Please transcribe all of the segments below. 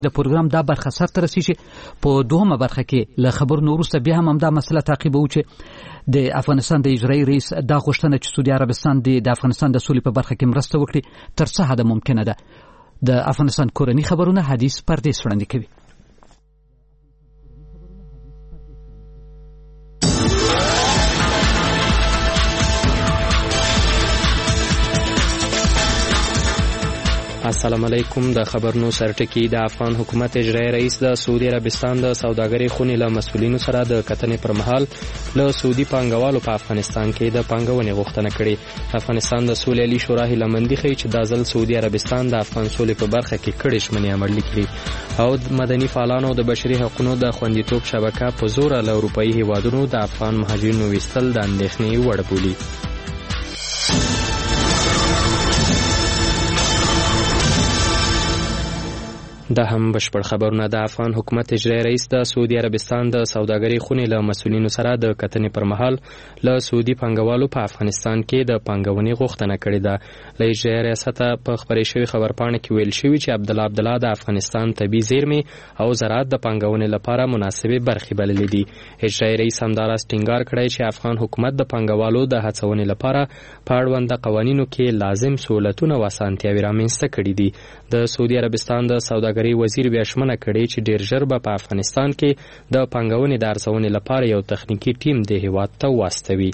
د پروګرام دا برخه سرته رسیږي. په دوهمه برخه کې له خبرونو وروسته بیا هم دا مسله تعقیبوو چې د افغانستان د اجرایي رئیس دا غوښتنه چې سعودي عربستان د افغانستان د سولې په برخه کې مرسته وکړي تر څه حده ممکنه ده. د افغانستان کورني خبرونه حدیث پردیس وړاندې کوي. السلام علیکم. د خبرونو سرټکی د افغان حکومت اجرایي رئیس د سعودي عربستان د سوداګرۍ خونې له مسؤلینو سره د کتنې پر مهال له سعودي پانګوالو په افغانستان کې د پانګونې غوښتنه کړې. افغانستان د سولې عالي شورا هیله مندي ښیي چې دا ځل سعودي عربستان د افغان سولې په برخه کې کړې ژمنې عملي کړي او د مدني فعالانو د بشري حقوقو د خوندیتوب شبکه په زور له اروپایي هیوادونو د افغان مهاجرینو ویستل د اندېښنې وړ بولي. دا هم بشپړ خبرونه. د افغان حکومت اجرایي رئیس د سعودي عربستان د سوداګرۍ خونې له مسؤلینو سره د کتنې پر مهال له سعودي پانګوالو په افغانستان کې د پانګونې غوښتنه کړې ده. له اجرایي ریاسته په خپرې شوې خبرپاڼه کې ویل شوي چې عبدالله د افغانستان طبیعي زیرمې او زراعت د پانګونې لپاره مناسبې برخې بللې دي. اجرایي رئیس همداراز ټینګار کړی چې افغان حکومت د پانګوالو د هڅونې لپاره په اړونده قوانینو کې لازم سهولتونه او اسانتیاوې رامنځته کړي دي. د سعودي عربستان د سوداګرۍ وزیر بیا ژمنه کړې چې ډیر ژر به په افغانستان کې د پانګونې د ارزونې لپاره یو تخنیکی ټیم د هیواد ته واستوي.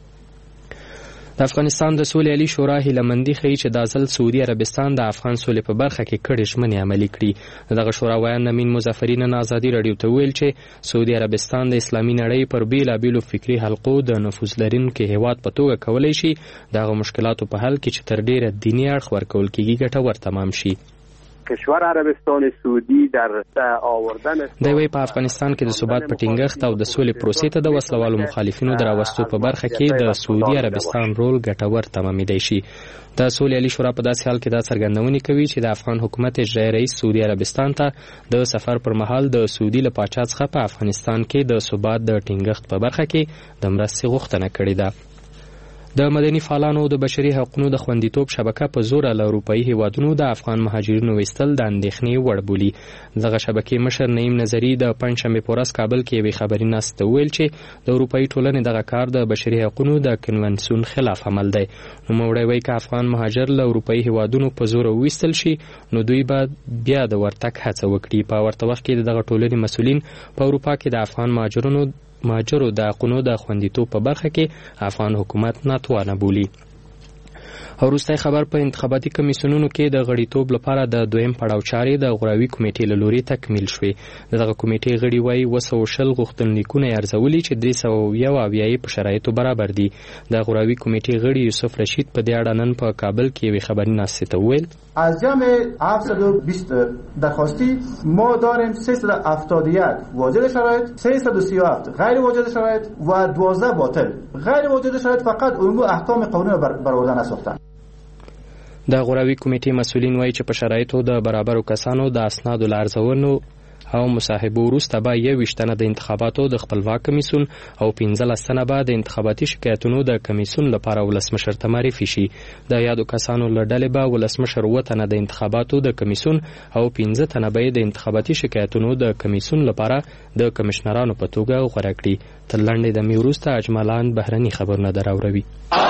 د افغانستان د سولې عالي شورا هیله مندي ښیي چې دا ځل سعودي عربستان د افغان سولې په برخه کې کړې ژمنې عملي کړي. دغه شورا ویان امین مظفري نن ازادي راډیو ته ویل چې سعودي عربستان د اسلامي نړۍ پر بیلابیلو فکري حلقو د نفوذ لرونکي هیواد په توګه کولی شي دغه مشکلاتو په حل کې چې تر ډیره دیني اړخ ورکول کېږي ګټور تمام شي. کشور عربستان سعودی در آوردن دوی په افغانستان کې د ثبات په ټینګښت او د سولې پروسې ته د وسلوالو مخالفینو دراوستو په برخه کې د سعودي عربستان رول ګټور تمامېدای شي. د سولې عالي شورا په داسې حال کې دا څرګندونه کوي چې د افغان حکومت اجرایي رئیس سعودي عربستان ته د سفر پر مهال د سعودي له پاچا څخه په افغانستان کې د ثبات د ټینګښت په برخه کې د مرستې غوښتنه کړې ده. د مدني فعالانو د بشري حقوقو د خوندیتوب شبکه په زور له اروپایي هیوادونو د افغان مهاجرینو ویستل د اندېښنې وړ بولي. دغه شبکې مشر نعیم نظري د پنځشنبې په ورځ کابل کې یوې خبري ناستې ته وویل چې د اروپایي ټولنې دغه کار د بشري حقوقو د کنونسیون خلاف عمل دی. نوموړی وایي که افغان مهاجر له اروپایي هیوادونو په زور وویستل شي نو دوی به بیا د ورتګ هڅه وکړي. په ورته وخت کې دغه ټولنې مسؤلین په اروپا کې د افغان مهاجرو د حقونو د خوندیتوب په برخه کې افغان حکومت ناتوانه بولي. او وروستی خبر په انتخاباتي کمیسیونونو کې د غړیتوب لپاره د دویم پړاو چارې د غوراوي کمیټې له لوري تکمیل شوې. دغه کمیټې غړي وایي 220 غوښتنلیکونه یې ارزولي چې 391 په شرایطو برابر دي. د غوراوي کمیټې غړي یوسف رشید په دې اړه نن په کابل کې یوې خبري ناستې ته وویل از جمع 720 درخواستی ما داریم 371 واجد شرایط، 337 غیر واجد شرایط و 12 باطل. غیر واجد شرایط فقط علوم احکام قانون برآورده نساختن. د غوراوي کمیټې مسؤلین وایي چې په شرایطو د برابرو کسانو د اسنادو لارزونو او مصاحبه وروسته به 21 تنه د انتخاباتو د خپلواک کمیسیون او 15 تنه به د انتخاباتي شکایتونو د کمیسیون لپاره ولسمشر ته معرفي شي. د یادو کسانو له ډلې به ولسمشر 7 تنه د انتخاباتو د کمیسیون او 15 تنه به د انتخاباتي شکایتونو د کمیسیون لپاره د کمشنرانو په توګه غوړه کړي. تر لنډې دمې وروسته اجمالان بهرني خبرونه دراوروي.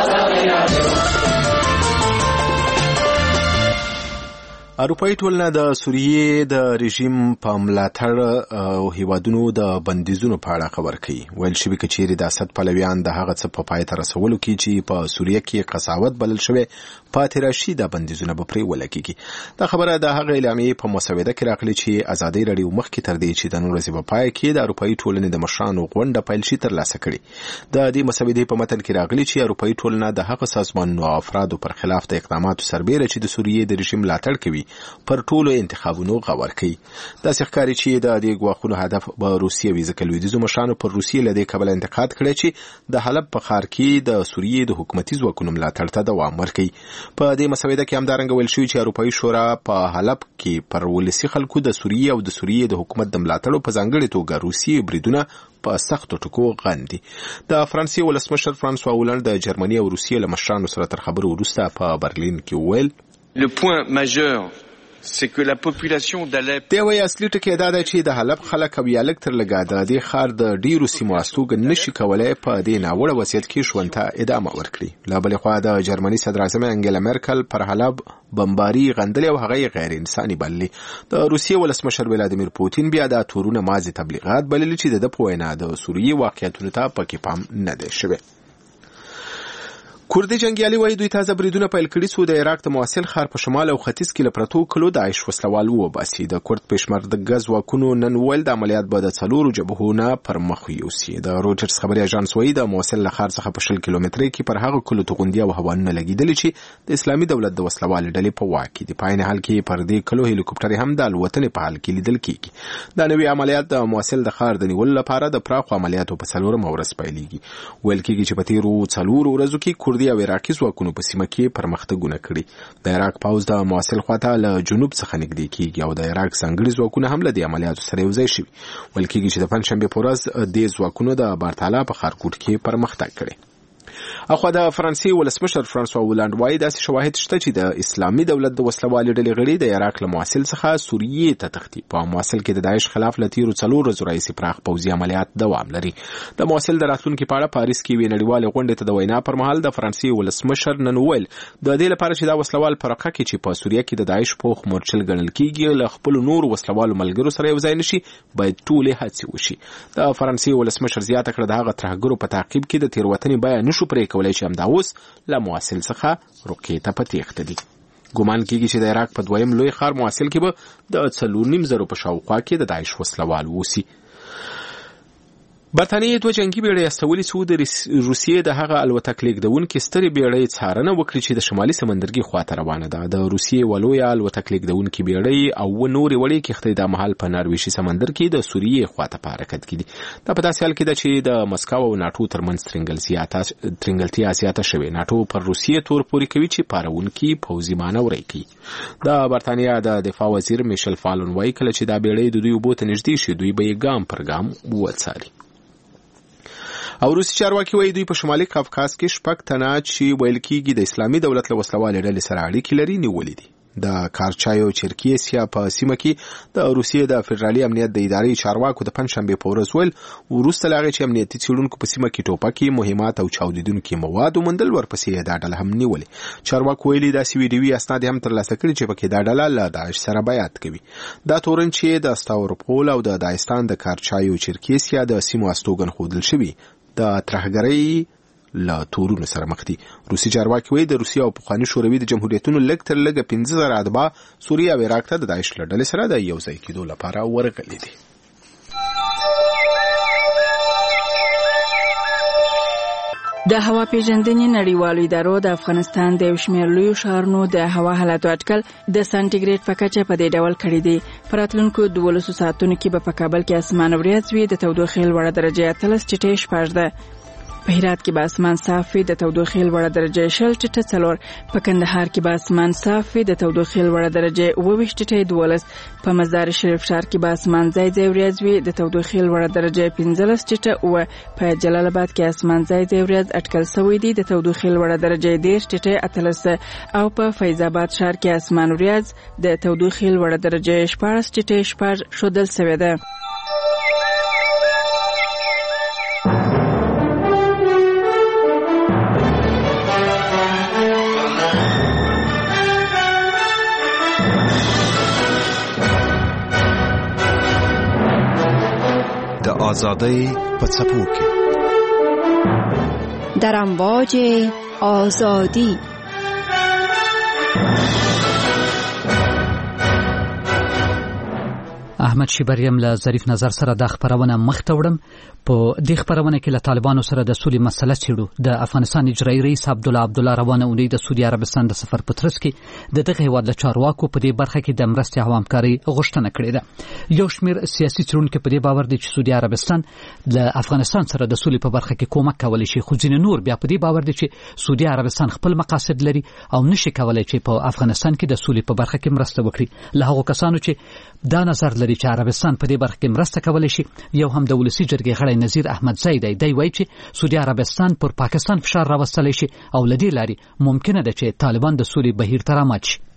اروپایي ټولنه د سوریې د رژیم په ملاتړ او هیوادونو د بندیزونو په اړه خبر کوي. ویل شوي که چیرې د اسد پلویان د هغه څه په پای ته رسولو کې چې په سوریه کې قساوت بلل شوی پاتې راشي د بندیزونه به پرې ولګېږي. دا خبره د هغه اعلامیې په مسوده کې راغلې چې ازادي راډیو مخکې تر دې چې د نن ورځې په پای کې د اروپایي ټولنې د مشرانو غونډه پیل شي ترلاسه کړي. د دې مسودې په متن کې راغلي چې اروپایي ټولنه د هغه سازمانونو او افرادو پر خلاف د اقداماتو سربېره چې د سوریې د رژیم ملاتړ کوي پر ټولو انتخابونو غور کوي. داسې ښکاري چې د دې ګواښونو هدف به روسیه وي ځکه لویدیځو مشرانو پر روسیې له دې کبله انتقاد کړی چې د حلب په ښار کې د سوریې د حکومتي ځواکونو ملاتړ ته دوام ورکوي. په دې مسوده کې همدارنګه ویل شوي چې اروپایي شورا په حلب کې پر ولسي خلکو د سوریې او د سوریې د حکومت د ملاتړو په ځانګړې توګه روسیې بریدونه په سختو ټکو غندي. د فرانسې ولسمشر فرانسوا هولند د جرمني او روسیې له مشرانو سره تر خبرو وروسته په برلین کې وویل Le point majeur c'est que la population d'Alep دی وایي اصلي ټکی دا ده چې د حلب خلک او یا لږ تر لږه د دې ښار د ډیرو سیمو استوګن نشي کولی په دې ناوړه وضعیت کې ژوند ته ادامه ورکړي. له بلې خوا د جرمني صدراعظم انګیلا مرکل پر حلب بمباري غندلې او هغه یې غیر انساني بللي. د روسیې ولسمشر ولادیمیر پوتین بیا دا تورونه مازی تبلیغات بللي چې د په وینا د سوریې واقعیتونو ته پکې پام نه دی شوی. کوردي جنگیالي وایي دوی تازه بریدونه پیل کړي سو د عراق د موصل ښار په شمال او ختیځ کې له پرتو کلو داعش وسلوال وباسي. د کورد پېشمرده ځواکونو نن ویل د عملیات به د 4 جبهو پر مخ یوسي. د رويټرز خبري اژانس وایي د موصل له ښار څخه په 20 کیلومترۍ کې پر هغه کلو توغندي او هوانونه لګیدل چې د اسلامي دولت د وسلوال ډلې په واک کې دي. په عین حال کې پر دې کلو هلیکوپټر هم د الوتنې په حال کې لیدل کیږي. دا نوې عملیات د موصل د ښار د نیولو لپاره د پراخو عملیاتو په 4 ورځ پیلېږي. ویل کېږي چې په تیرو 4 ورځو کې کوردي او عراقي ځواکونو په سیمه کې پرمختګونه کړي. د عراق پوځ د موصل خواته له جنوب څخه نږدې کیږي او د عراق ځانګړي ځواکونه هم له دې عملیاتو سره یوځای شوي. ویل کېږي چې د پنځشنبې په ورځ دې ځواکونو د بارتالا په خارکوټ کې پرمختګ کړی. اخو د فرانسې ولسمشر فرانسوا هولاند وایي داسې شواهد شته چې د اسلامي دولت د وسلوالې ډلې غړي د عراق له موصل څخه سوریې ته تښتي. په موصل کې د داعش خلاف له تیرو 4 ورځو راهیسې پراخ پوځي عملیات دوام لري. د موصل د راتلونکي په اړه پاریس کې یوې نړیوالې غونډې ته د وینا پر مهال د فرانسې ولسمشر نن ویل د دې لپاره چې دا وسلوال په رقه کې چې په سوریه کې د داعش پوخ مورچل ګڼل کېږي له خپل نور وسلوالو ملګرو سره یوځای نشي باید ټولې هڅې وشي. د فرانسې ولسمشر زیاته کړه د هغه ترهګرو په تعقیب کې د تیروتنې بیان نشو پرې کولای چې همدا اوس له موصل څخه روکې ته په تېښته دي. ګومان کېږي چې د عراق په دویم لوی ښار موصل کې به د 4.5 په شاوخوا کې د داعش وسلوال ووسي. برتانیې 2 جنگي بیړۍ استولې څو د روسیې د هغه الوتک لیږدونکي سترې بیړۍ څارنه وکړي چې د شمالي سمندرګي خواته روانه ده. د روسیې ولویه الوتک لیږدونکي بیړۍ او نورې وړې کښتۍ د مهال په نارویشي سمندر کې د سوریې خواته په حرکت کې دي. دا په داسې حال کې ده چې د مسکو او ناټو ترمنځ ترنګلتیا زیاته شوې. ناټو پر روسیې تور پورې کوي چې پارونکي پوځي مانورې کوي. د برتانیا د دفاع وزیر میشل فالون وایي کله چې دا بیړۍ د دوی اوبو ته نږدې شي دوی به یې ګام پر ګام وڅاري. او روسي چارواکي وایي دوی په شمالي کافکاز کې 6 تنه چې ویل کېږي د اسلامي دولت له وسلوالې ډلې سره اړیکې لري نیولې دي. د کارچایو چرکیسیا په سیمه کې د روسیې د فدرالي امنیت د ادارې چارواکو د پنځشنبې په ورځ ویل وروسته له هغې چې امنیتي څېړونکو په سیمه کې ټوپکې مهمات او چاودېدونکي مواد وموندل ورپسې دا ډله هم نیولې. چارواکو ویلي داسې ویډیوي اسناد هم ترلاسه کړي چې پکې دا ډله له داعش سره بیعت کوي. دا تورن چې د ستاورپول او د داعستان د کارچایو چرکیسیا د سیمو استوګن ښودل شوي د ترهګرۍ له تورونو سره مخ دي. روسي چارواکي وایي د روسیې او پخواني شوروي د جمهوریتونو لږ تر لږه 15,000 اتباع سوریه او عراق ته د داعش له ډلې سره د یوځای کېدو لپاره ورغلي دي. د هوا پیژندنې نړیوالو ادارو د افغانستان د یو شمېر لویو ښارونو د هوا حالاتو اټکل د سانټیګریډ په کچه په دې ډول کړی دی. په راتلونکو 12 ساعتونو کې به په کابل کې اسمان وریځ وي. د تودوخې لوړه درجه 13.6 ده. په هرات کې به اسمان صاف وي. د تودوخې لوړه درجه 0.4. په کندهار کې به اسمان صاف وي. د تودوخې لوړه درجه 22.12. په مزار شریف ښار کې به اسمان ځای ځای وریځ وي. د تودوخې لوړه درجه 15.9. په جلال آباد کې اسمان ځای ځای وریځ اټکل شوی دی. د تودوخې لوړه درجه 10.13. او په فیض آباد ښار کې اسمان وریځ د تودوخې لوړه درجه 14.14 ښودل شوې ده. آزادی په څپو کې در امواج آزادی. احمد شیبریم له ظریف نظر سره د خبرونه مخته وړم. په دې خبرونه کې له طالبانو سره د سولې مسله څېړو. د افغانستان اجرایي رئیس عبدالله روانه اونۍ د سعودي عربستان د سفر په ترڅ کې د دغه هیواد له چارواکو په دې برخه کې د مرستې او همکارۍ غوښتنه کړې ده. یو شمېر سیاسي څېړونکي په دې باور دي چې سعودي عربستان له افغانستان سره د سولې په برخه کې کومک کولی شي، خو ځینې نور بیا په دې باور دي چې سعودي عربستان خپل مقاصد لري او نشي کولی چې په افغانستان کې د سولې په برخه کې مرسته وکړي. له هغو کسانو چې دا نظر لري چې عربستان په دې برخه کې مرسته کولی شي، یو هم د ولسی جرګې غړی نظیر احمد زیدی دی وایي چې سعودي عربستان پر پاکستان فشار راوستلی شي او لدې لارې ممکنه ده چې طالبان د سولې بهیر ته رامات شي.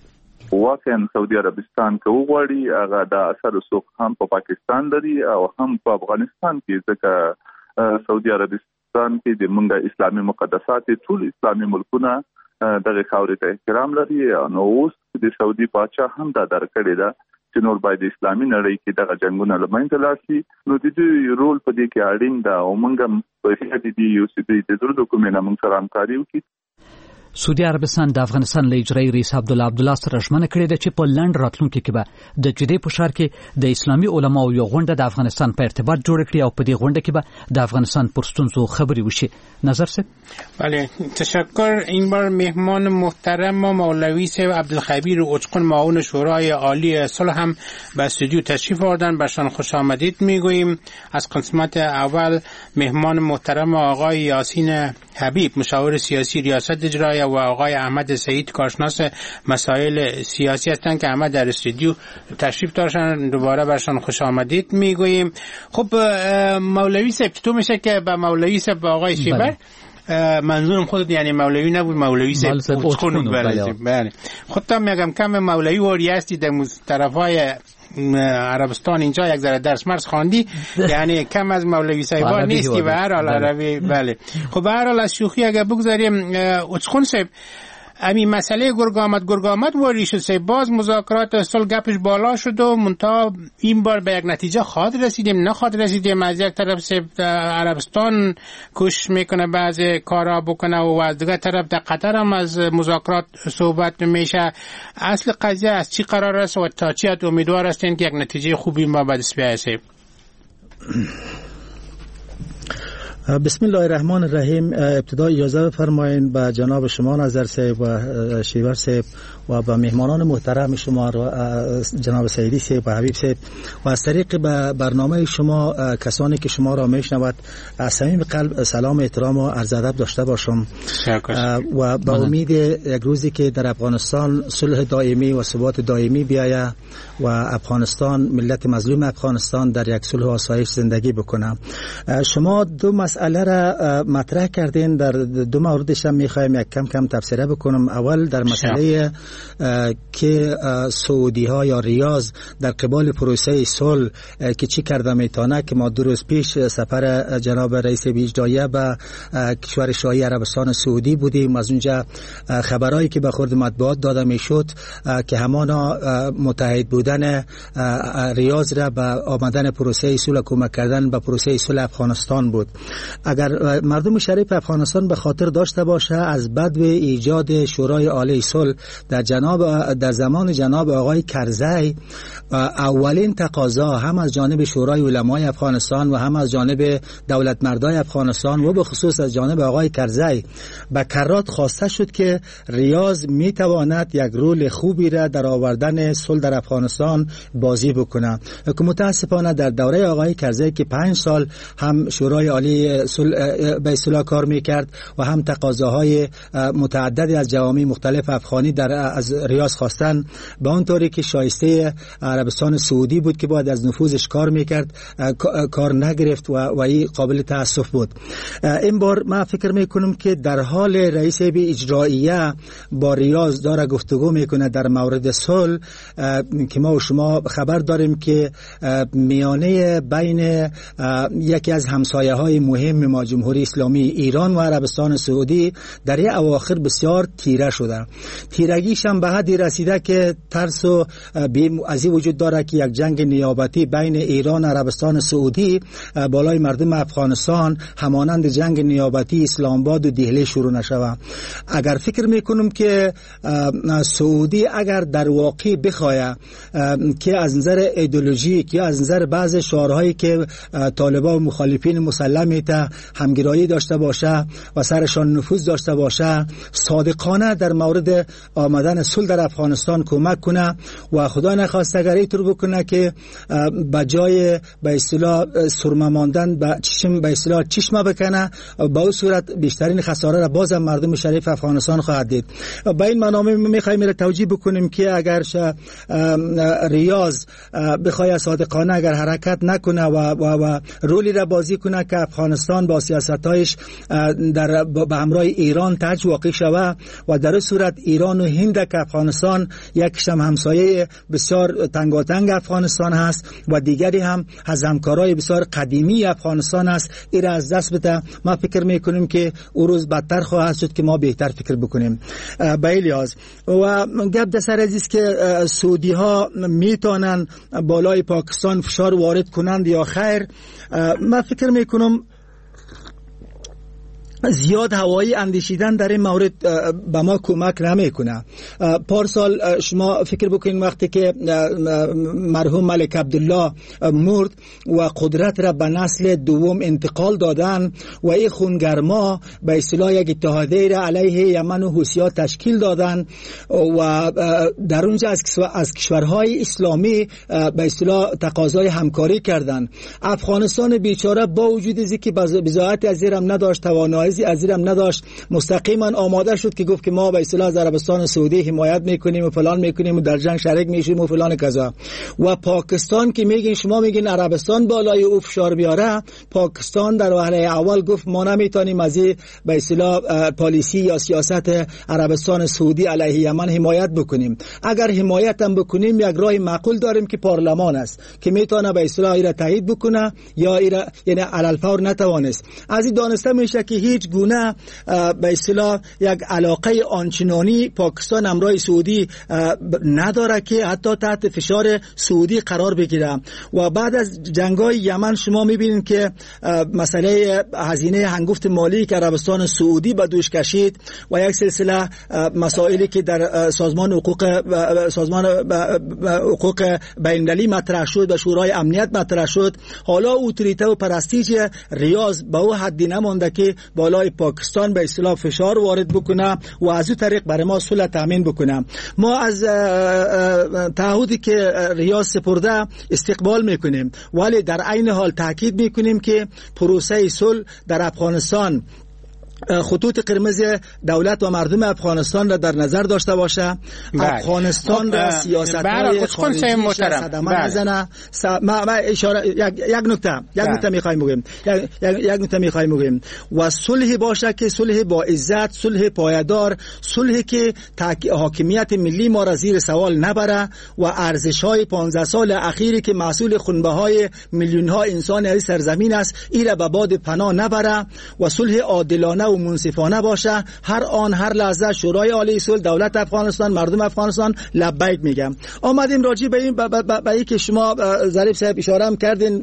واقعا سعودي عربستان کې وغواړي هغه د اثر رسوخ هم په پاکستان لري او هم په افغانستان کې، ځکه سعودي عربستان کې د مونږه اسلامي مقدسات ټول اسلامي ملکونه دغه خاورې ته احترام لري. نو اوس د سعودي بادشاہ هم دا درکړی دا چې نور باید اسلامي نړۍ کې دغه جنگونه لمنځه لاړ شي. نو د دې رول په دې کې اړین ده او موږ په دې دی یو چې د ټول دوکومنټ موږ سره همکاري وکړو. سعودي عربستان د افغانستان له اجرایي رئیس عبدالله سره ژمنه کړې ده چې په لنډ راتلونکي کې به د جدې په ښار کې د اسلامي علماو یو غونډه د افغانستان په ارتباط جوړ کړي او په دې غونډه کې به د افغانستان پر ستونزو خبرې وشي. نظر صاحب. بله تشکر. این بار مهمان محترم ما مولوی صاحب عبدالخبیر اوچقون معاون شورای عالی صلح هم به استودیو تشریف آوردن، برشان خوش آمدید میگوییم. از قسمت اول مهمان محترم آقای یاسین حبیب مشاور سیاسی ریاست اجرایی و آقای احمد سعید کارشناس مسائل سیاسی هستند که همه در استودیو تشریف داشتن. دوباره برشان خوش آمدید میگوییم. خب مولوی صاحب تو میشه که با مولوی صاحب با آقای شیبر منظورم خودت یعنی مولوی نبود، مولوی صاحب اوچقون. بله خودم میگم کم مولوی واری هستی در طرفای عربستان اینجا یک ذره درس مرس خواندی یعنی کم از مولوی صاحبا نیستی و هر حال عربی. بله خب به هر حال از شوخی اگه بگذاریم اوچقون صاحب امی مسئله گرگامت واری شد، باز مذاکرات صلح گپش بالا شد و منتها این بار به یک نتیجه خواهد رسیدیم نخواهد رسیدیم. از یک طرف عربستان کوشش میکنه بعض کارا بکنه و از دیگه طرف در قطر هم از مذاکرات صحبت میشه. اصل قضیه از چی قرار است و تا چی امیدوار هستین که یک نتیجه خوبی ما به دست بیاید؟ بسم الله الرحمن الرحیم. ابتدا اجازه بفرمایید به جناب شما نظر صاحب و شیور صاحب و به مهمانان محترم شما جناب سعیدی صاحب و حبیب صاحب و از طریق برنامه شما کسانی که شما را میشنود از صمیم قلب سلام احترام و عرض ادب داشته باشم و با امید یک روزی که در افغانستان صلح دائمی و ثبات دائمی بیاید و افغانستان ملت مظلوم افغانستان در یک صلح و آسایش زندگی بکنه. شما دو مسئله را مطرح کردین، در دو موردش هم میخوایم یک کم کم تفسیر بکنم. اول در مسئله که سعودی ها یا ریاض در قبال پروسه صلح که چی کرده میتونه، که ما 2 روز پیش سفر جناب رئیس اجرایی به کشور شاهی عربستان سعودی بودیم. از اونجا خبرایی که به خورد مطبوعات داده میشد که همانا متحد بودن ریاض را به آمدن پروسه صلح کمک کردن به پروسه صلح افغانستان بود. اگر مردم شریف افغانستان به خاطر داشته باشه از بدو ایجاد شورای عالی صلح در زمان جناب آقای کرزی، اولین تقاضا هم از جانب شورای علمای افغانستان و هم از جانب دولت مردای افغانستان و به خصوص از جانب آقای کرزی به کرات خواسته شد که ریاض میتواند یک رول خوبی را در آوردن صلح در افغانستان بازی بکنه. که متاسفانه در دوره آقای کرزی که 5 سال هم شورای عالی به اصطلاح کار میکرد و هم تقاضاهای متعددی از جوامع مختلف افغانی از ریاض خواستن، به اون طوری که شایسته عربستان سعودی بود که باید از نفوذش کار میکرد، کار نگرفت و این قابل تاسف بود. این بار من فکر میکنم که در حال رئیس اجراییه با ریاض داره گفتگو میکنه در مورد صلح، که ما و شما خبر داریم که میانه بین یکی از همسایه های مهم ما جمهوری اسلامی ایران و عربستان سعودی در این اواخر بسیار تیره شده. تیرگیش هم به حدی رسیده که ترس و بیم از این وجود داره که یک جنگ نیابتی بین ایران و عربستان سعودی بالای مردم افغانستان همانند جنگ نیابتی اسلام آباد و دهلی شروع نشود. اگر فکر میکنم که سعودی اگر در واقع بخواه که از نظر ایدئولوژیک یا از نظر بعض شعارهایی که طالبان و مخالفین مسلمی تا همگرایی داشته باشه و سرشان نفوذ داشته باشه، صادقانه در مورد آمدن صلح در افغانستان کمک کنه و خدا نخواست اگر اینطور بکنه که بجای به اصطلاح سرمه ماندن به چشم به اصطلاح چشمه بکنه، با اون صورت بیشترین خساره را بازم مردم شریف افغانستان خواهد دید. با این منامه میخوایم را توجیه بکنیم که اگر ریاض بخواد صادقانه اگر حرکت نکنه و رولی را بازی کنه که افغانستان با سیاستایش در به همراه ایران تاج واقع شود و در صورت ایران و هند بوده که افغانستان یک همسایه بسیار تنگاتنگ افغانستان هست و دیگری هم از همکارای بسیار قدیمی افغانستان است. این را از دست بده. ما فکر میکنیم که او روز بدتر خواهد شد که ما بهتر فکر بکنیم. به این لحاظ و گپ در سر است که سعودی ها میتونن بالای پاکستان فشار وارد کنند یا خیر. من فکر میکنم زیاد هوایی اندیشیدن در این مورد به ما کمک نمیکنه. پارسال شما فکر بکنید وقتی که مرحوم ملک عبدالله مرد و قدرت را به نسل دوم انتقال دادن و این خونگرما به اصطلاح یک اتحادیه را علیه یمن و حوثی‌ها تشکیل دادن و در اونجا از کشورهای اسلامی به اصطلاح تقاضای همکاری کردن. افغانستان بیچاره با وجود از اینکه بضاعت از ایران نداشت، توانایی از ایران نداشت، مستقیما آماده شد که گفت که ما به اصطلاح از عربستان سعودی حمایت میکنیم و فلان میکنیم و در جنگ شریک میشیم و فلان کذا. و پاکستان که میگین شما میگین عربستان بالای او فشار بیاره، پاکستان در وهله اول گفت ما نمیتونیم از به اصطلاح پالیسی یا سیاست عربستان سعودی علیه یمن حمایت بکنیم. اگر حمایت هم بکنیم یک راه معقول داریم که پارلمان است که میتونه به اصطلاح ایرا تایید بکنه یا ایرا یعنی علی الفور نتوانست. از این دانسته میشه که هیچ گونه به اصطلاح یک علاقه آنچنانی پاکستان همراه سعودی نداره که حتی تحت فشار سعودی قرار بگیره. و بعد از جنگ‌های یمن شما میبینید که مسئله هزینه هنگفت مالی که عربستان سعودی به دوش کشید و یک سلسله مسائلی که در سازمان حقوق بین‌المللی مطرح شد و شورای امنیت مطرح شد، حالا اوتوریته و پرستیژ ریاض به او حدی نمانده که بالای پاکستان به اصطلاح فشار وارد بکنه و از اون طریق برای ما صلح تامین بکنه. ما از تعهدی که ریاض سپرده استقبال میکنیم، ولی در عین حال تاکید میکنیم که پروسه صلح در افغانستان خطوط قرمز دولت و مردم افغانستان را در نظر داشته باشه. افغانستان را سیاست‌های خارجی صدمه نزنه. ما اشاره یک نکته می‌خوایم بگیم و صلح باشه که صلح با عزت، صلح پایدار، صلحی که حاکمیت ملی ما را زیر سوال نبره و ارزش‌های 15 سال اخیری که مسئول خونبه‌های میلیون‌ها انسان از سرزمین است این را به باد پناه نبره و صلح عادلانه و منصفانه باشه. هر لحظه شورای عالی صلح، دولت افغانستان، مردم افغانستان لبیک میگم. آمدیم راجع به این که شما ظریف صاحب اشاره هم کردین،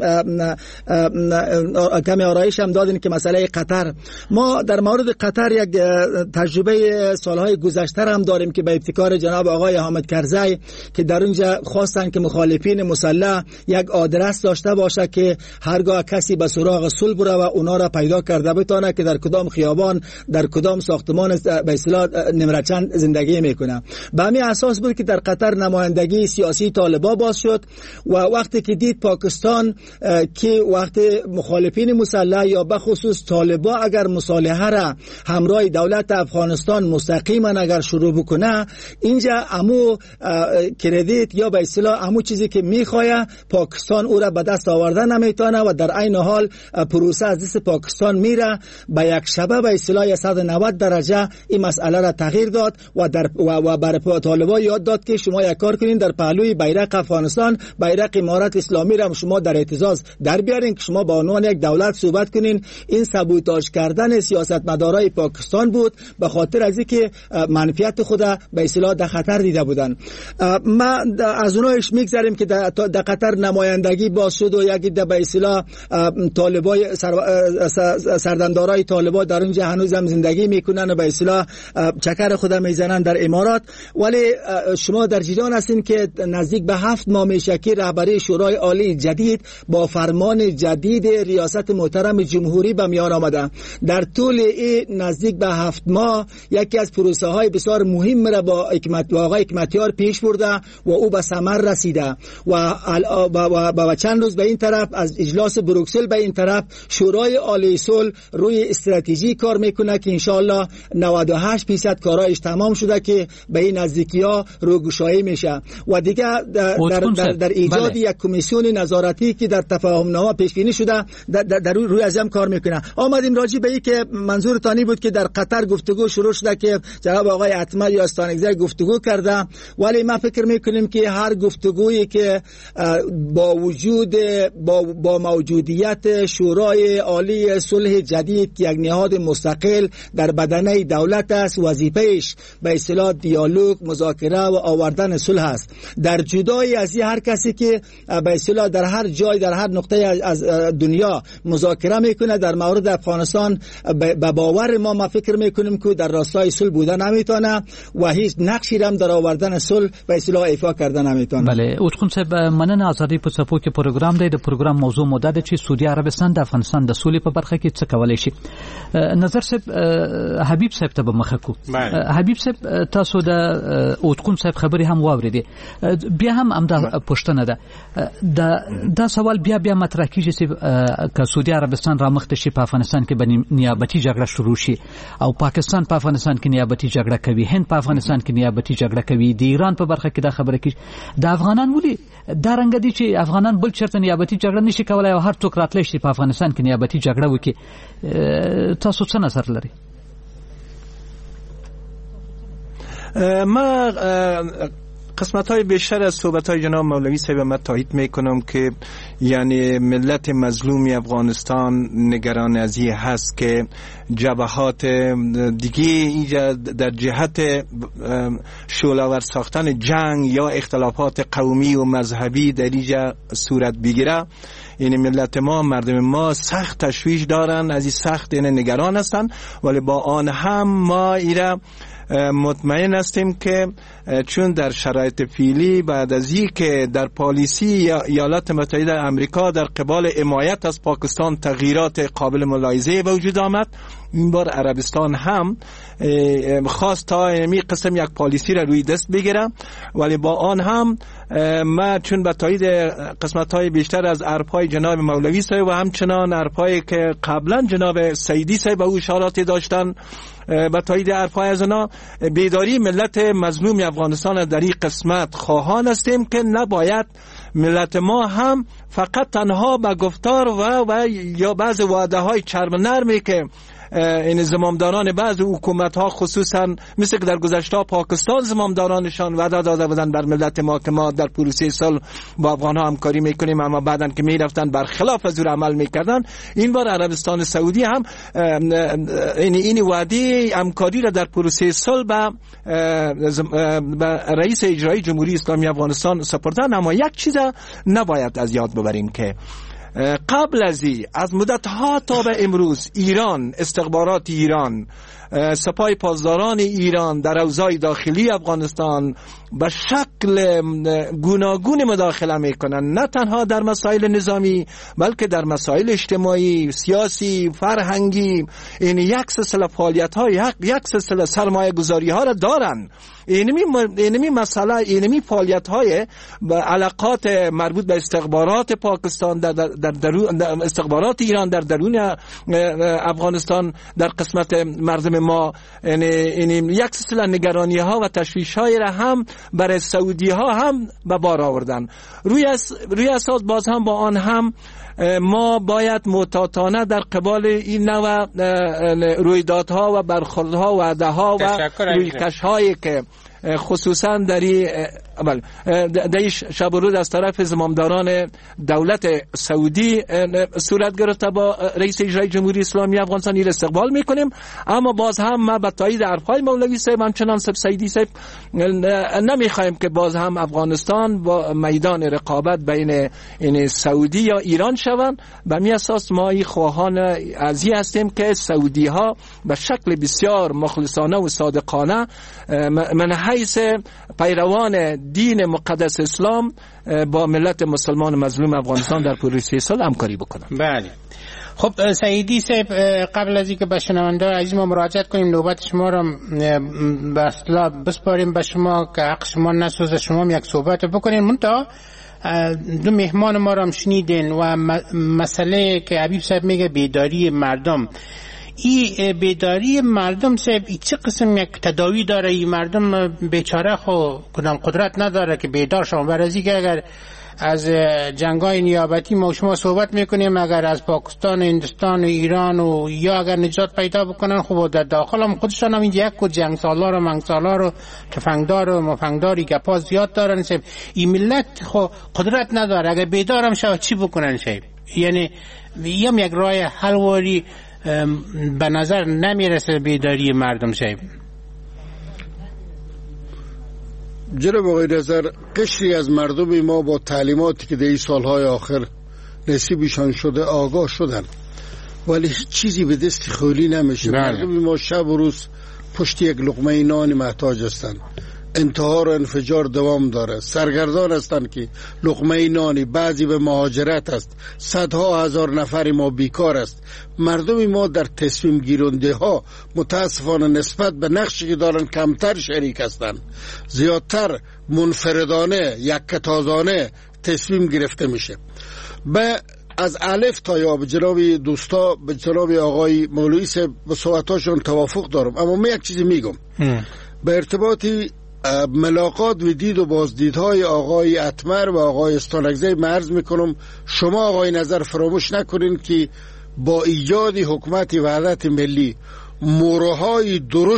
کمی آرایش هم دادین که مسئله قطر. ما در مورد قطر یک تجربه سالهای گذشته هم داریم که به ابتکار جناب آقای حامد کرزی که در اونجا خواستن که مخالفین مسلح یک آدرس داشته باشه که هرگاه کسی به سراغ صلح بره و اونا را پیدا کرده بتونه که در کدام خیابان، در کدام ساختمان به اصطلاح نمره چند زندگی میکنه. به همین اساس بود که در قطر نمایندگی سیاسی طالبان باز شد و وقتی که دید پاکستان که وقت مخالفین مسلح یا به خصوص طالبان اگر مصالحه را همراه دولت افغانستان مستقیما اگر شروع بکنه، اینجا امو کردیت یا به اصطلاح امو چیزی که میخواه پاکستان او را به دست آوردن نمیتونه و در عین حال پروسه از دست پاکستان میره. به یک شبه به اصطلاح 190 درجه این مسئله را تغییر داد و برای طالبان یاد داد که شما یک کار کنین، در پهلوی بیرق افغانستان بیرق امارت اسلامی را شما در اعتزاز در بیارین که شما با عنوان یک دولت صحبت کنین. این سابوتاژ کردن سیاستمدارای پاکستان بود به خاطر از اینکه منفعت خود به اصطلاح در خطر دیده بودن. ما از اونایش میگذریم که در قطر نمایندگی باز شد و یک به اصطلاح طالبای سردمدارای طالبان در اونجا هنوز هم زندگی میکنن و به اصطلاح چکر خود میزنن در امارات. ولی شما در جریان هستین که نزدیک به 7 ماه میشه که رهبری شورای عالی جدید با فرمان جدید ریاست محترم جمهوری به میان آمده. در طول این نزدیک به 7 ماه یکی از پروسه های بسیار مهم را با آقای حکمتیار پیش برده و او به ثمر رسیده و چند روز به این طرف از اجلاس بروکسل به این طرف شورای عالی صلح روی استراتژی کار میکنه که انشالله 98% کارایش تمام شده که به این نزدیکی‌ها روگشایی میشه و دیگه در ایجاد یک کمیسیون نظارتی که در تفاهمنامه پیش بینی شده در روی از هم کار میکنه. آمدیم راجع به این که منظور تانی بود که در قطر گفتگو شروع شده که جناب آقای عتمه یا استانگزی گفتگو کرده، ولی ما فکر میکنیم که هر گفتگویی که با وجود با موجودیت شورای عالی صلح جدید که یک نهاد مستقل در بدنه دولت است، وظیفه‌اش به اصطلاح دیالوگ، مذاکره و آوردن صلح است. در جدای از هر کسی که به اصطلاح در هر جای در هر نقطه از دنیا مذاکره میکنه در مورد افغانستان، به باور ما فکر میکنیم که در راستای صلح بودن نمیتونه و هیچ نقشی هم در آوردن صلح به اصطلاح ایفا کردن نمیتونه. بله اوچخون صاحب، مننه ازادي په څپو کې پروګرام دی. د پروګرام موضوع مو ده چې سعودي عربستان د افغانستان د سولې په برخه کې څه کولای شي. نظر صاحب حبیب صاحب ته به مخه کو. حبیب صاحب تاسو د اوچخون صاحب خبري هم واوریدي، بیا هم امدا پښتنه ده دا سوال بیا مطرح کیږي چې که سعودي عربستان را مخته شي په افغانستان کې بنی نیابتي جګړه شروع شي او پاکستان په افغانستان کې نیابتي جګړه کوي، هند په افغانستان کې نیابتي جګړه کوي، د ایران په برخه کې دا خبره کیږي. د افغانان ولې دا رنګ دي چې افغانان بل چرته نیابتي جګړه نشي کولای او هر څوک راتلی شي په افغانستان کې نیابتي جګړه وکړي؟ تاسو څه نظر لري؟ ما قسمت‌های بیشتر از صحبت‌های جناب مولوی صاحب من تایید میکنم که یعنی ملت مظلومی افغانستان نگران از این هست که جبهات دیگه اینجا در جهت شعله‌آور ساختن جنگ یا اختلافات قومی و مذهبی در اینجا صورت بگیره. این ملت ما، مردم ما سخت تشویش دارن، از این سخت این نگران هستن، ولی با آن هم ما ایره مطمئن هستیم که چون در شرایط فعلی بعد از این که در پالیسی ایالات متحده آمریکا در قبال حمایت از پاکستان تغییرات قابل ملاحظه به وجود آمد، این بار عربستان هم خواست تا این قسم یک پالیسی را روی دست بگیره، ولی با آن هم ما چون به تایید قسمت‌های بیشتر از حرف‌های جناب مولوی صاحب و همچنان حرف‌هایی که قبلا جناب سیدی صاحب به اشاراتی داشتن به تایید حرف‌های از اونا، بیداری ملت مظلوم افغانستان در این قسمت خواهان هستیم که نباید ملت ما هم فقط تنها به گفتار و یا بعض وعده‌های چرب نرمی که این زمامداران بعض حکومت ها خصوصا مثل که در گذشته پاکستان زمامدارانشان وعده داده بودن بر ملت ما که ما در پروسه صلح با افغان ها همکاری میکنیم، اما بعدن که میرفتن برخلاف از اون عمل میکردن. این بار عربستان سعودی هم این وعده همکاری را در پروسه صلح به رئیس اجرایی جمهوری اسلامی افغانستان سپردن. اما یک چیز نباید از یاد ببریم که قبل از مدت ها تا به امروز ایران، استخبارات ایران، سپاه پاسداران ایران در اوضاع داخلی افغانستان به شکل گوناگون مداخله میکنن، نه تنها در مسائل نظامی بلکه در مسائل اجتماعی، سیاسی، فرهنگی. این یک سلسله فعالیت ها، یک سلسله سرمایه گذاری ها را دارن. اینمی مسئله، اینمی فعالیت های علاقات مربوط به استخبارات پاکستان در استخبارات ایران در درون افغانستان در قسمت مردم ما، یعنی یک سلسله نگرانی ها و تشویش های را هم برای سعودی ها هم به بار آوردن. روی اساس باز هم با آن هم ما باید محتاطانه در قبال این نوع رویدادها و برخوردها و وعده‌ها و رویکش‌هایی که خصوصا در شب و روز از طرف زمامداران دولت سعودی صورت گرفته با رئیس اجرایی جمهوری اسلامی افغانستان این استقبال میکنیم. اما باز هم ما به تایید حرفهای مولوی صاحب همچنان سیدی صاحب نمیخوایم که باز هم افغانستان با میدان رقابت بین این سعودی یا ایران شوند. به می اساس ما این خواهان از این هستیم که سعودی ها به شکل بسیار مخلصانه و صادقانه من حیث پیروان دین مقدس اسلام با ملت مسلمان مظلوم افغانستان در پروسه صلح همکاری بکنن. بله. خب سیدی صاحب، قبل از اینکه به شنونده عزیز ما مراجعت کنیم، نوبت شما را به اصطلاح بسپاریم به شما که حق شما نسوزه، شما یک صحبت بکنین. منتها دو مهمان ما را هم شنیدین و مسئله که حبیب صاحب میگه بیداری مردم، این بیداری مردم صاحب چه قسم یک تداوی داره؟ این مردم بیچاره خو کدام قدرت نداره که بیدار شما. برای که اگر از جنگای نیابتی ما شما صحبت میکنیم، اگر از پاکستان، هندوستان و ایران و یا اگر نجات پیدا بکنن، خب در داخل هم خودشان هم اینجا یک جنگ سالار و منگ سالار و تفنگدار و مفنگداری گپا زیاد دارن. این ملت خب قدرت نداره، اگر بیدار هم شود چی بکنن شاید؟ یعنی یک راه حل واری به نظر نمیرسه بیداری مردم شاید. جناب آقای نظر، قشری از مردم ما با تعلیماتی که در این سالهای آخر نصیبشان شده آگاه شدن، ولی هیچ چیزی به دست خالی نمیشه. مردم ما شب و روز پشت یک لقمه نان محتاج هستند. انتحار و انفجار دوام داره. سرگردان هستند که لقمه نانی، بعضی به مهاجرت است، صدها هزار نفر ما بیکار است. مردم ما در تصمیم گیرنده ها متاسفانه نسبت به نقشی که دارن کمتر شریک هستند. زیادتر منفردانه، یکتازانه تصمیم گرفته میشه. از الف تا یا به جناب دوستا، به جناب آقای مولوی صاحب به صحبتاشون توافق دارم، اما من یک چیزی میگم به ارتباطی ملاقات و دید و بازدیدهای آقای اتمر و آقای استانکزی مرز میکنم. شما آقای نظر فراموش نکنین که با ایجاد حکومت وحدت ملی موروهای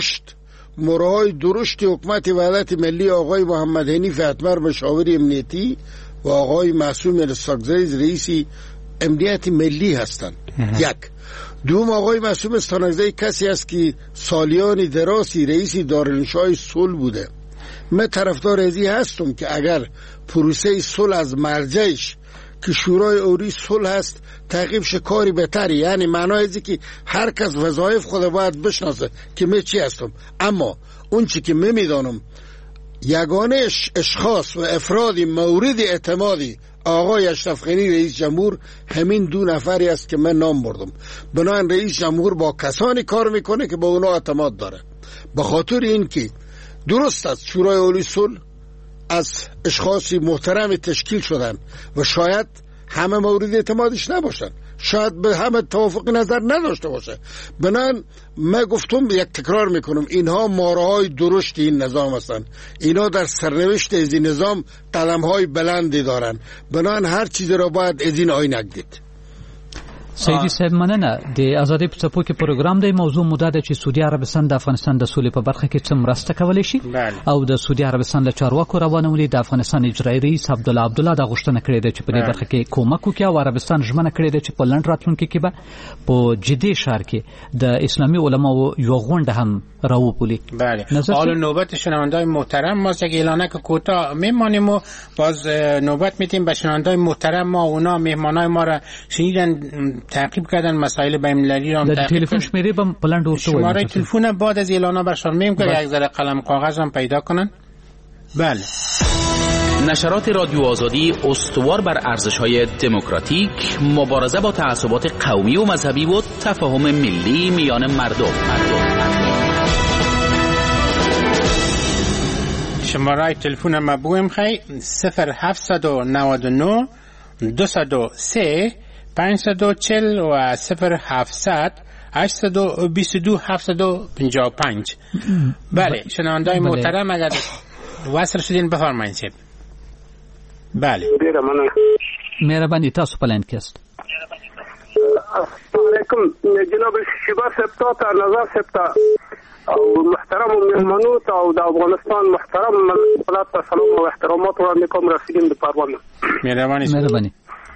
درشت حکومت وحدت ملی آقای محمد حنیف اتمر مشاور امنیتی و آقای معصوم استانکزی رئیس امنیت ملی هستند. یک. دوم، آقای معصوم استانکزی کسی است که سالیان دراسی رئیس دارالانشای صلح بوده. من طرفدار ازی هستم که اگر پروسه صلح از مرجعش که شورای عالی صلح هست تعقیب شه کاری بهتری، یعنی معنای ازی که هر کس وظایف خود باید بشناسه که من چی هستم. اما اون چی که من میدانم یگانه اشخاص و افرادی مورد اعتمادی آقای اشرف غنی رئیس جمهور همین دو نفری است که من نام بردم. بنابراین رئیس جمهور با کسانی کار میکنه که با اونا اعتماد داره. به خاطر این که درست است شورای عالی صلح از اشخاصی محترم تشکیل شدن و شاید همه مورد اعتمادش نباشن، شاید به همه توافق نظر نداشته باشه. بنابراین من گفتم، یک تکرار میکنم، اینها مارهای درشت این نظام هستن. اینا در سرنوشت از این نظام قدمهای بلندی دارن. بنابراین هر چیز را باید از این آینک دید. سیدی صاحب مننه. د ازادۍ په څپو کې پروګرام دی. موضوع موده ده چې سعودي عربستان د افغانستان د سولې په برخه کې څه مرسته کولی شي او د سعودي عربستان له چارواکو روانولې د افغانستان اجرایي رئیس عبدالله د غوښتنه کړې ده چې په دې برخه کې کومک وکړي او عربستان ژمنه کړې ده چې په لنډ راتلونکي کې به په جدي ښار کې د اسلامي علماو یو غونډه هم راوبولي. بله. حالا نوبت شنونده‌های محترم ماست که اعلانه که کوتاه میمانیم و باز نوبت میتیم به شنونده‌های محترم ما. اونا مهمانای ما را شنیدن، تعقیب کردن، مسائل بین‌المللی را در تلفن شمیره بم بلند ورته شماره تلفن بعد از اعلانه برشان میگم که یک ذره قلم کاغذ هم پیدا کنن. بله. نشرات رادیو آزادی استوار بر ارزش‌های دموکراتیک، مبارزه با تعصبات قومی و مذهبی و تفاهم ملی میان مردم. شماره تلفن ما بگویم خیلی 0799 203 540 و 0700 822 755. بله شنونده‌های محترم اگر وصل شدین بفرمایید. بله. مهرباني تاسو په لاین کې است. السلام علیکم جناب شیبا صاحب ته نظر صاحب او محترم مهمانو ته او د افغانستان محترم ملت ته سلام او احترامات وړاندې کوم. رسیدم د پروانه. مهرباني.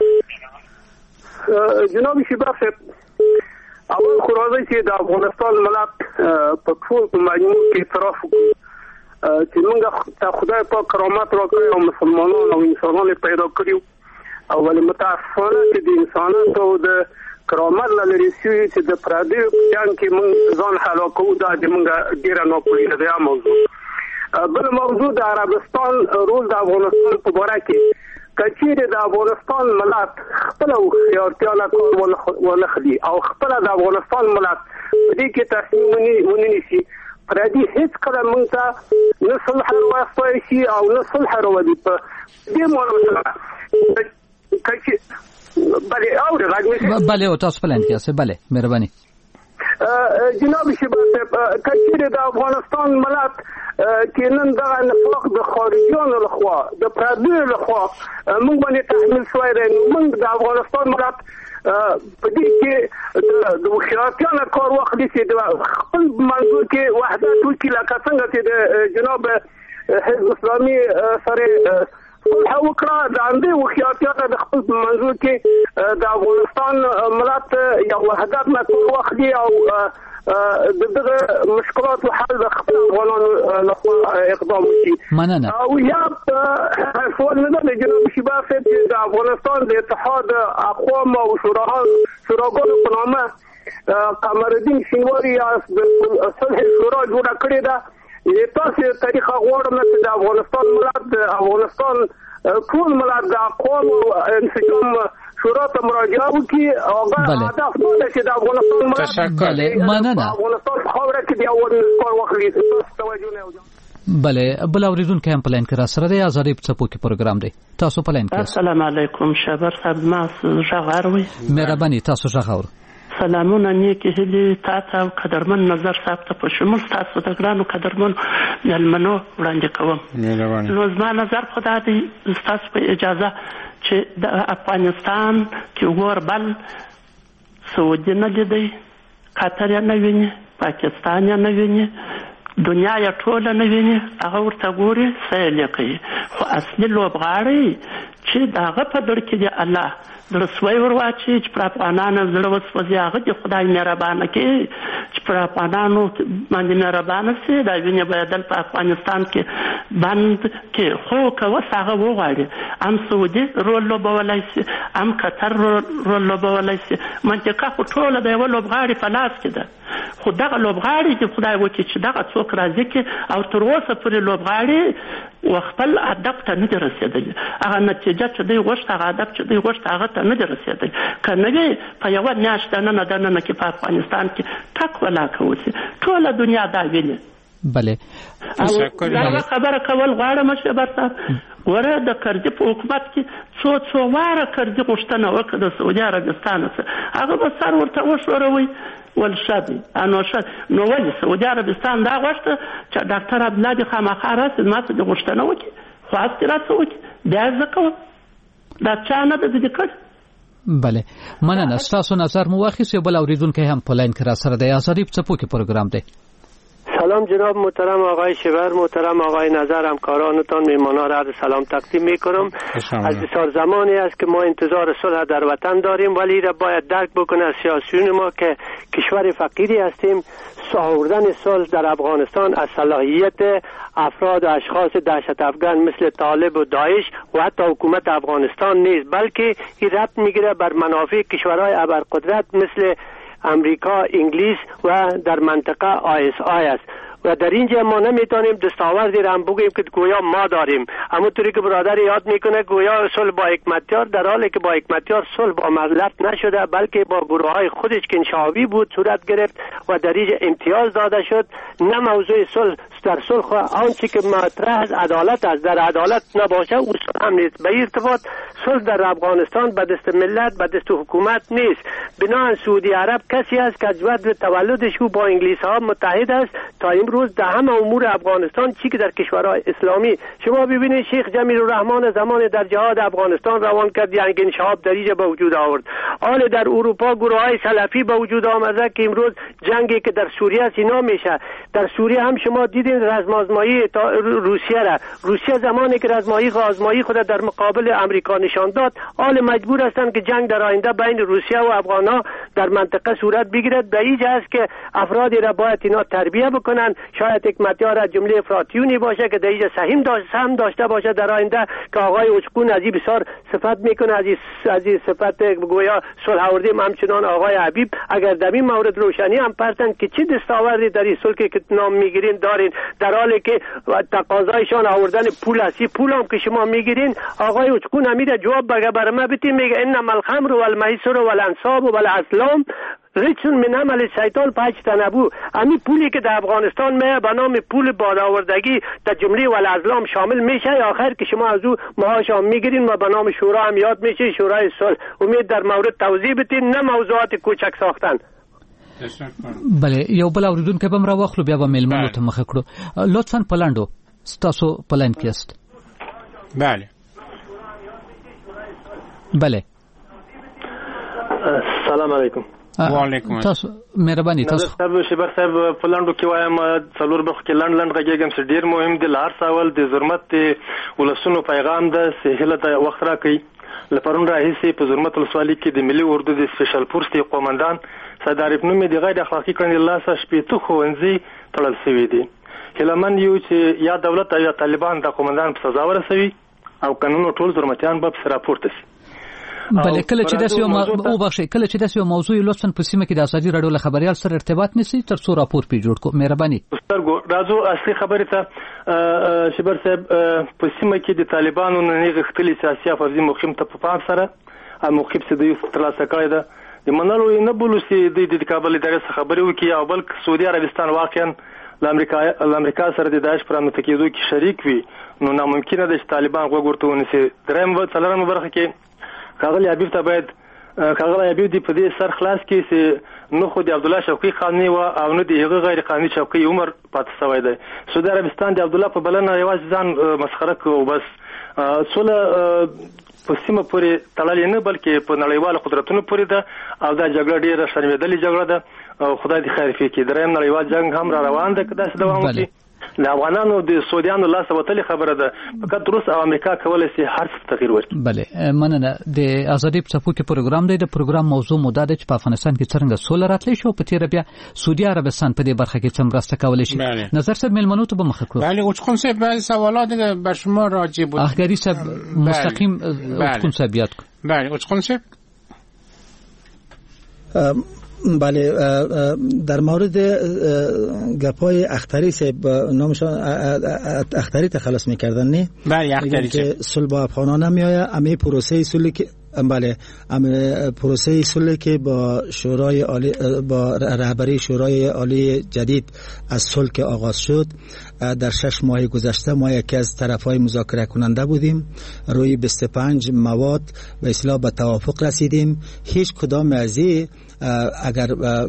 جناب شیبا صاحب اول خو راځي چې د افغانستان ملت په ټول مجموع کې اعتراف وکړي چې موږ ته خدای پاک کرامت راکړي او مسلمانان او انسانان پیدا کړي او ولې متاسفانه چې د انسانانو او د کرامت لري چې د پردي جنگ کې موږ ځان هلاکو دا د موږ ډیره ناپوهي ده. موضوع بل موضوع د عربستان رول د افغانستان په باره کې کچېره د افغانستان ملت خپل خیارتیا له کار ونخلي او خپل د افغانستان ملت دې کې تصمیم ونیسي پردي هیڅ کله موږ ته نه صلح راوستای شي او نه صلح راوړي. په دې موضوع بله او تاسو پلان کې بله مهرباني جناب شباب کچیر د افغانستان ملت چې نن دغه نفاق د خارجیانو لخوا د پردیو لخوا موږ باندې تحمیل شوی دی، موږ د افغانستان ملت په دې کې د وخیاتیانو کار واخلي چې د خپل منظور کې وحدت وکړي، لکه څنګه چې د جناب حزب اسلامي سره صلح وکړه، د همدې وخیاتیانو د خپل منظور کې د افغانستان ملت یو وحدت نه کار واخلي او دغه مشکلات حل د خپل افغانانو لخوا اقدام وکړي. مننه. او یا سوال نه د جناب شباب چې د افغانستان د اتحاد اقوام او شوراګانو په نامه قمرالدین شینواری از صلح شورا جوړه کړې ده. تاسو تاریخ غواړم چې د افغانستان ملت د افغانستان ټول ملت د اقوام او انسجام شورا ته مراجعه وکړي او هدف دا دی چې د افغانستان ملت مننه افغانستان خاوره کې د اول کار واخلي. توجه نه بله بل اوریدونکی هم په لاین کې را سره دی. ازادي په څپو کې پروګرام دی. تاسو په لاین کې. السلام علیکم شبر صاحب، ما ژغ اورئ؟ مهرباني تاسو ژغ اورئ. سلامونه نیکی هیلې تاسو او قدرمن نظر صاحب ته په شمول تاسو د ګرانو قدرمن مېلمنو وړاندې کوم. نو زما نظر خو دا دی تاسو په اجازه چې د افغانستان کې ور بل سعودي نه لیدي، قطر یې نه ویني، پاکستان یې نه ویني، دنیا یې ټوله نه ویني، هغه ورته ګوري سیل یې کوي. خو اصلي لوبغاړی چې د هغه په در کې دی الله زړه سوی ور واچي چې پر افغانانو زړه وسوځي، هغه د خدای مهربانه کوي چې پر افغانانو باندې مهربانه سي. دا ویني باید په افغانستان کې بند کې خو که وس هغه وغواړي هم سعودي رول لوبولی سي، هم قطر رول لوبولی سي. منطقه خو ټوله د یوه لوبغاړي په لاس کې ده. خو دغه لوبغاړي چې خدای وکړي چې دغه څوک راځي کې او تر اوسه پورې لوبغاړي خپل هدف ته نه دي رسېدلي، هغه نتیجه چې دوی غوښته، هغه هدف چې دوی غوښته هغه ته نه دي رسېدلي. که نه وي په یوه میاشت دننه کې په افغانستان کې ټک ولاکه وسي، ټوله دنیا دا ویني. بله دا خبره کول غواړم شبر صاحب. وره د کرزي په حکومت کې څو واره کرزي غوښتنه وکړه د سعودي عربستان څخه، هغه به سر ورته وښوروي ولشدي نو ولې سعودي عربستان دا غوښته چې ډاکټر عبدالله خامخا راسي ما ته د غوښتنه وکړي، خو هسې راڅه وکړي بیا زه کوم دا چا نه ده دې کړي. بله مننه. ستاسو نظر مو واخیست. بل اوریدونکی هم په لاین کې را سره دی. ازادي په څپو کې پروګرام دی. سلام جناب محترم آقای شبر، محترم آقای نظر، همکارانتان، میهمانان را عرض سلام تقدیم میکنم. از بسیار زمانی است که ما انتظار صلح در وطن داریم، ولی را باید درک بکنه سیاسیون ما که کشور فقیری هستیم. آوردن صلح در افغانستان از صلاحیت افراد و اشخاص دهشت افغان مثل طالب و داعش و حتی حکومت افغانستان نیست، بلکه این ربط میگیره بر منافع کشورهای ابرقدرت مثل امریکا، انگلیس و در منطقه ISI است. و در اینجا ما نمیتونیم دستاوردی را هم بگوییم که گویا ما داریم. همونطوری که برادر یاد میکنه گویا صلح با حکمتیار، در حالی که با حکمتیار صلح با ملت نشده بلکه با گروه های خودش که انشعابی بود صورت گرفت و در اینجا امتیاز داده شد. نه موضوع صلح در صلح آنچه که مطرح از عدالت است، در عدالت نباشه او هم نیست. به ارتباط صلح در افغانستان به دست ملت، به دست حکومت نیست. بنابراین سعودی عرب کسی است که از وقت تولدش او با انگلیس ها متحد است تا امروز در همه امور افغانستان چی که در کشورهای اسلامی شما ببینید شیخ جمیل الرحمن زمان در جهاد افغانستان روان کرد، یعنی انشعاب در اینجا به وجود آورد. حال در اروپا گروه های سلفی به وجود آمده که امروز جنگی که در سوریه است اینا میشه. در سوریه هم شما دیدین رزم‌آزمایی روسیه را، روسیه زمانی که آزمایی خود در مقابل امریکا نشان داد، حال مجبور هستند که جنگ در آینده بین روسیه و افغان‌ها در منطقه صورت بگیرد. به اینجا است که افرادی را باید اینا تربیه بکنن. شاید حکمتیار از جمله افراطیونی باشه که در اینجا سهم داشته باشه در آینده که آقای اوچقون از این بسیار صفت میکنه، از این صفت گویا صلح آوردیم. همچنان آقای حبیب اگر در این مورد روشنی هم پرسند که چه دستاوردی در این صلح که نام میگیرین دارین، در حالی که تقاضایشان آوردن پول است. پول هم که شما میگیرین آقای اوچقون امیر جواب بر ما بتیم، میگه انما الخمر والمیسر والانصاب والازلام ریچون من عمل شیطان فاجتنبوه. همین پولی که در افغانستان میه به نام پول بادآوردگی در جمله والازلام شامل میشه، آخر که شما از او معاش هم میگیرین و به نام شورا هم یاد میشه، شورای صلح. امید در مورد توضیح بدین، نه موضوعات کوچک ساختن. بله یو بل اوریدونکو به مرا واخلو بیا به میلمنو ته مخ کړو لطفا پلاندو ستاسو پلان کې است. بله سلام علیکم. وعلیکم تاسو مهرباني تاسو صاحب شبر صاحب پلاندو کې وایم څلور بخ کې لند غږیږم چې ډیر مهم دي لار سوال د ظلمت ولسونو پیغام ده سهله ته وخت راکړي لپاره راهیسي په ظلمت ولسوالۍ کې د ملي اردو د سپیشل فورس قومندان صدارف نومي د غیر اخلاقی کړنې لاسه شپېته ښوونځي تړل شوي دي. هیلمن یو چې یا دولت یا طالبان د قومندان په سزا ورسوي او قانون ټول ظلمتيان به سره راپورته شي. بله کله چې داسې او بخښي کله چې داسې موضوع لطفا په سیمه کې د ازادي رادیو له خبريال سره ارتباط نسی تر څو راپور پی جوړ کو مهرباني. سترګو راځو اصلي خبره ته شبر صاحب په سیمه کې د طالبانو نه غختلي سیاسي افاظي مخیم ته په پام سره موقف څه دی ترلاسه کړی ده د منلو نه بولسي د کابل ادارې خبري وکي او بلک سعودي عربستان واقعا امریکا سره د داعش پر امنیت کېدو کې شریک وي نو ناممکن ده چې طالبان وګورته ونسي. دریم و څلورم برخه کې کاغلی حبیب ته باید کاغلی حبیب دی په دې سر خلاص کې چې نو خو د عبد الله شوقي قانوني او نه دی هغه غیر قانوني شوقي عمر پاتې شوی دی. سعودي عربستان د عبد الله په بلنه یوازې ځان مسخره کوي بس څوله په سیمه پورې تړلې نه بلکې په نړیوال قدرتونو پورې ده او دا جګړه ډیره شرمېدلې جګړه ده او خدای دې خیر وکړي. دریم نړیوال جنگ هم را روان ده کدا څه دوام وکړي د افغانانو د سعودیانو لاس وتلې خبره ده فقط روس او امریکا کولای شي هر څه تغییر ورکړي. بله مننه. د ازادي په صفو کې پروګرام دی د پروګرام موضوع موده ده چې په افغانستان کې څنګه سوله راتلی شو په تیر بیا سعودي عربستان په دې برخه کې څه مرسته کولای شي. نظر صاحب میلمنو ته به مخ کړو. بله اوچقون صاحب بعضی سوالات به شما راجع بود اخگری صاحب مستقیم اوچقون صاحب یاد کن. بله اوچقون صاحب بله در مورد گپای اختری صاحب نامشان اختری تخلص میکردن نه بله اختری که صلح با افغانان نمیآید امی پروسه صلح که بله پروسه صلح که با شورای عالی با رهبری شورای عالی جدید از صلح که آغاز شد در 6 ماه گذشته ما یکی از طرفهای مذاکره کننده بودیم روی 25 مواد به اصطلاح به توافق رسیدیم. هیچ کدام از اگر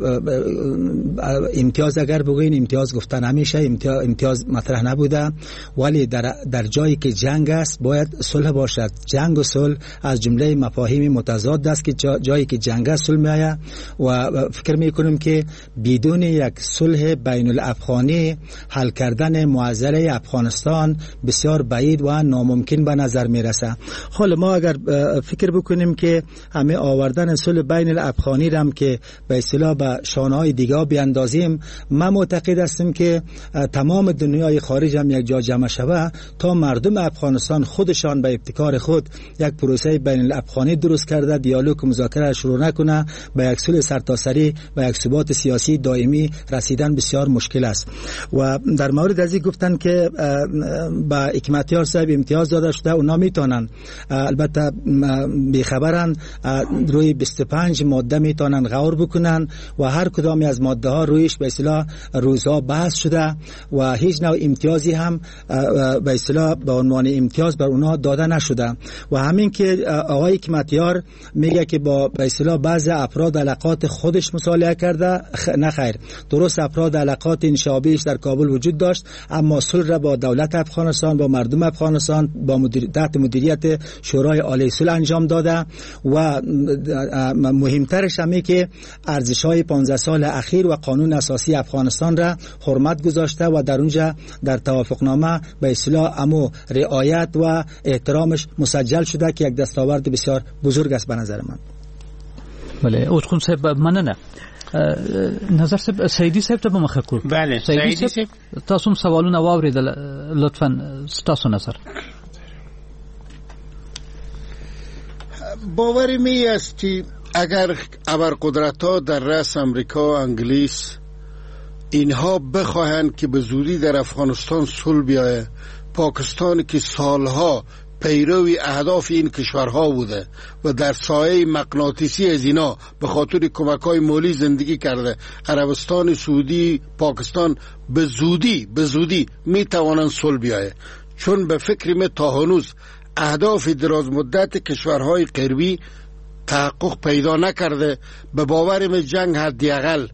امتیاز اگر بگوین امتیاز گفتن همیشه امتیاز مطرح نبوده ولی در جایی که جنگ است باید صلح باشد. جنگ و صلح از جمله مفاهیم متضاد است که جایی که جنگ است صلح میآید و فکر میکنم که بدون یک صلح بین الافغانی حل کردن معضله افغانستان بسیار بعید و ناممکن به نظر میرسه. حالا ما اگر فکر بکنیم که همه آوردن صلح بین الافغانی را که به اصطلاح به شانه‌های دیگه بیاندازیم من معتقد هستم که تمام دنیای خارج هم یک جا جمع شود تا مردم افغانستان خودشان به ابتکار خود یک پروسه بین الافغانی درست کرده دیالوگ و مذاکره شروع نکنه به یک صلح سرتاسری و یک ثبات سیاسی دائمی رسیدن بسیار مشکل است. و در مورد از این گفتن که با حکمتیار صاحب امتیاز داده شده اونا میتونن البته بیخبرن روی 25 ماده میتونن غور بکنن و هر کدامی از ماده ها رویش به اصطلاح روزها بحث شده و هیچ نوع امتیازی هم به اصطلاح به عنوان امتیاز بر اونها داده نشده. و همین که آقای حکمتیار میگه که با به اصطلاح بعض افراد علاقات خودش مصالحه کرده نه خیر درست افراد علاقات انشابیش در کابل وجود داشت اما صلح را با دولت افغانستان با مردم افغانستان با تحت مدیریت شورای عالی صلح انجام داده و مهمترش همه که ارزش‌های 15 سال اخیر و قانون اساسی افغانستان را حرمت گذاشته و در اونجا در توافقنامه به اصطلاح امو رعایت و احترامش مسجل شده که یک دستاورد بسیار بزرگ است به نظر من. بله اوچقون صاحب مننه. نظر صاحب سیدی صاحب ته به مخ کړو. بله سیدی صاحب تاسو سوالونه واوریدل لطفا تاسو نظر. باور می است که اگر ابرقدرت‌ها در رأس امریکا و انگلیس اینها بخواهند که به زودی در افغانستان صلح بیاید پاکستان که سالها پیروی اهداف این کشورها بوده و در سایه مغناطیسی از اینا به خاطر کمک‌های مالی زندگی کرده عربستان سعودی پاکستان به زودی می توانند صلح بیاید چون به فکر من تا هنوز اهداف دراز مدت کشورهای غربی تحقق پیدا نکرده. به باورم جنگ حداقل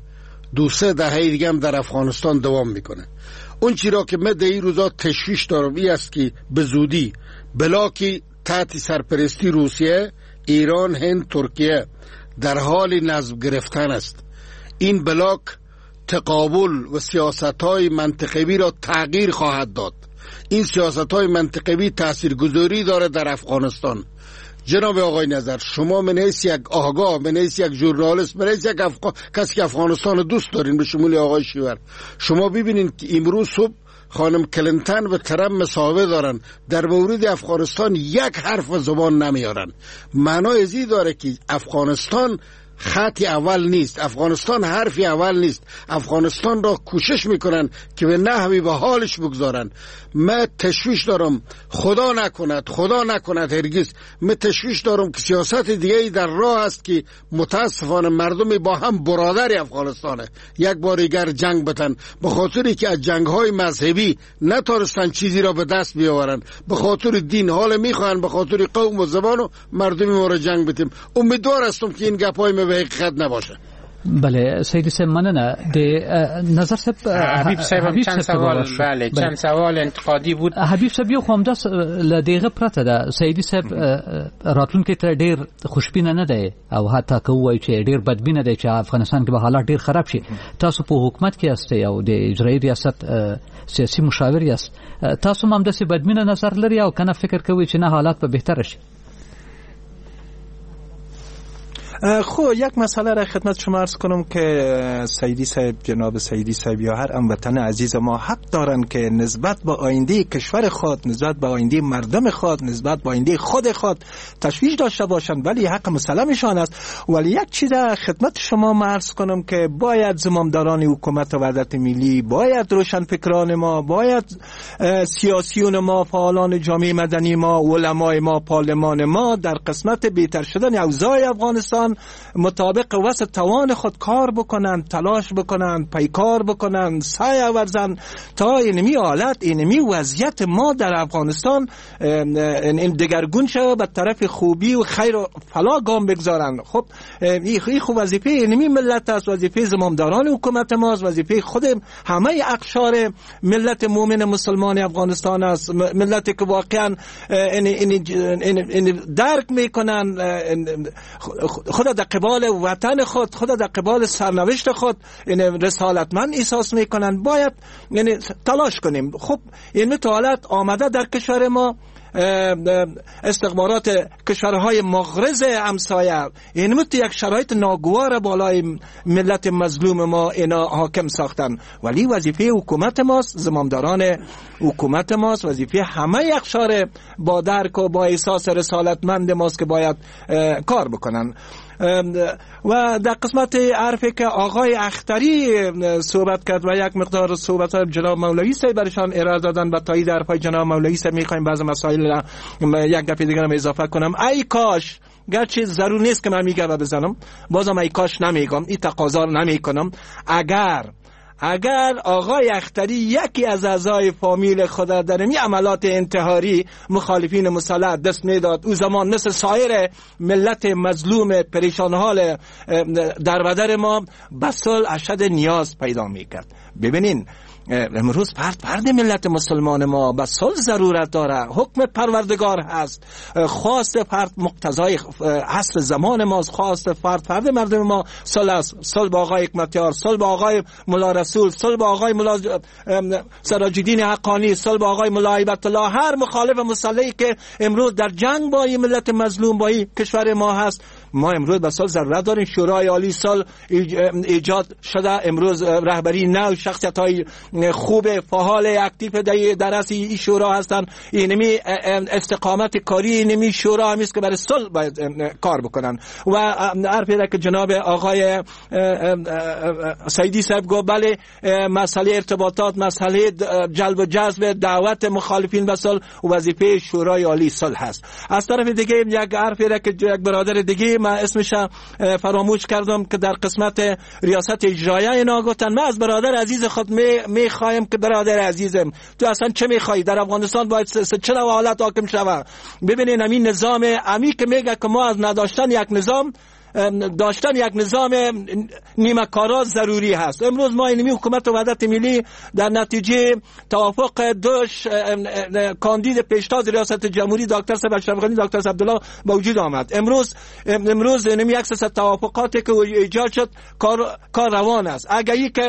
2-3 دهه دیگه هم در افغانستان دوام میکنه. اون چی را که من در این روزا تشویش دارم این است که به زودی بلاکی تحت سرپرستی روسیه، ایران، هند، ترکیه در حال نصب گرفتن است. این بلاک تقابل و سیاست‌های منطقوی را تغییر خواهد داد. این سیاست‌های منطقوی تاثیرگذاری داره در افغانستان. جناب آقای نظر، شما من حیث یک آگاه، من حیث یک ژورنالیست، من حیث یک کسی که افغانستان دوست دارین، به شمول آقای شیور، شما ببینین که امروز صبح خانم کلینتون و ترامپ مصاحبه دارن، در مورد افغانستان یک حرف زبان نمیارن. معنای ازی داره که افغانستان خطی اول نیست، افغانستان حرفی اول نیست. افغانستان را کوشش میکنن که به نحوی به حالش بگذارن. من تشویش دارم، خدا نکند هرگز، من تشویش دارم که سیاست دیگه در راه است که متاسفانه مردم با هم برادر افغانستانه یک بار دیگر جنگ بتن، به خاطری که از جنگ‌های مذهبی نتونستن چیزی را به دست بیاورن، به خاطر دین حال میخوان، به خاطر قوم و زبان و مردم ما را جنگ بتیم. امیدوار هستم که این گپای به حقیقت نباشه. بله سیدی صاحب مننه. د نظر صاحب حبیب صاحب چند سوال چند سوال انتقادی بود. حبیب صاحب یو خو همداس لدیغه پرته ده سیدی صاحب راتلونکي ته ډیر خوشبینه نه دی او حتی کوی چې ډیر بدبینه دی چې افغانستان کې به حالات ډیر خراب شي. تاسو په حکومت کې یاست او د اجرایی ریاست سیاسي مشاور یاست، تاسو هم داسې بدبینه نظر لري او کنه فکر کوي چې نه حالات به بهتر شي؟ خب یک مسئله را خدمت شما عرض کنم که سیدی صاحب، جناب سیدی صاحب یا هر هموطن عزیز ما حق دارن که نسبت به آینده کشور خود، نسبت به آینده مردم خود، نسبت به آینده خود تشویش داشته باشند، ولی حق مسلمشان است. ولی یک چیز خدمت شما عرض کنم که باید زمامداران حکومت و وحدت ملی، باید روشنفکران ما، باید سیاسیون ما، فعالان جامعه مدنی ما، علمای ما، پارلمان ما در قسمت بهتر شدن اوضاع افغانستان مطابق وسع توان خود کار بکنن، تلاش بکنن، پیکار بکنن، سعی ورزن تا اینمی حالت، اینمی وضعیت ما در افغانستان این دگرگون شود، به طرف خوبی و خیر و فلاح گام بگذارن. خب این خوب وظیفه اینمی ملت است، وظیفه زمامداران حکومت ماست، وظیفه خود همه اقشار ملت مومن مسلمان افغانستان است، ملتی که واقعا این درک میکنن خود در قبال وطن خود، خود در قبال سرنوشت خود این رسالتمند احساس میکنن. باید یعنی تلاش کنیم. خب این حالت آمده در کشور ما، استخبارات کشورهای مغرض همسایه این یک شرایط ناگوار بالای ملت مظلوم ما اینا حاکم ساختن. ولی وظیفه حکومت ماست، زمامداران حکومت ماست، وظیفه همه اقشار با درک و با احساس رسالتمند ماست که باید کار بکنن. و در قسمت حرفی که آقای اختری صحبت کرد و یک مقدار صحبت های جناب مولوی صاحب برشان ارائه دادن، با تایید حرفای جناب مولوی صاحب میخوایم بعض مسائل را یک دفعه دیگه اضافه کنم. ای کاش، گرچه ضرور نیست که من میگم بزنم، بازم ای کاش نمیگم، این تقاضا نمیکنم، اگر آقای اختری یکی از اعضای فامیل خود در این عملات انتحاری مخالفین مسلح دست میداد، او زمان مثل سایر ملت مظلوم پریشان حال در بدر ما به صلح اشد نیاز پیدا میکرد. ببینین امروز فرد ملت مسلمان ما به صلح ضرورت داره، حکم پروردگار هست، خواست فرد مقتضای عصر زمان ماست، خواست فرد مردم ما صلح است. صلح با آقای حکمتیار، صلح با آقای مولا رسول، صلح با آقای مولا سراج الدین حقانی، صلح با آقای مولا هیبت الله، هر مخالف مسلحی که امروز در جنگ با این ملت مظلوم با این کشور ما هست، ما امروز به صلح ضرورت داریم. شورای عالی صلح ایجاد شده، امروز رهبری نو، شخصیت‌های خوب فعال اکتیو در رأس این شورا هستن. اینمی استقامت کاری اینمی شورا همیست که برای صلح باید کار بکنن. و حرفی که جناب آقای سیدی صاحب گفت، بله مسئله ارتباطات، مسئله جلب و جذب دعوت مخالفین به صلح وظیفه شورای عالی صلح هست. از طرف دیگه یک حرفی که یک برادر دیگه من اسمش فراموش کردم که در قسمت ریاست اجرایی اینا گفتن، من از برادر عزیز خود میخوایم که برادر عزیزم تو اصلا چه میخوایی؟ در افغانستان باید چه نوع حالت حاکم شود؟ ببینین همین نظام امی که میگه که ما از نداشتن یک نظام داشتن یک نظام نیمه کارا ضروری هست. امروز ما اینمی حکومت وحدت ملی در نتیجه توافق دوش کاندید پیشتاز ریاست جمهوری دکتر صاحب اشرف غنی دکتر صاحب عبدالله با وجود آمد. امروز اینمی یک سلسله توافقاتی که ایجاد شد کار روان است. اگه که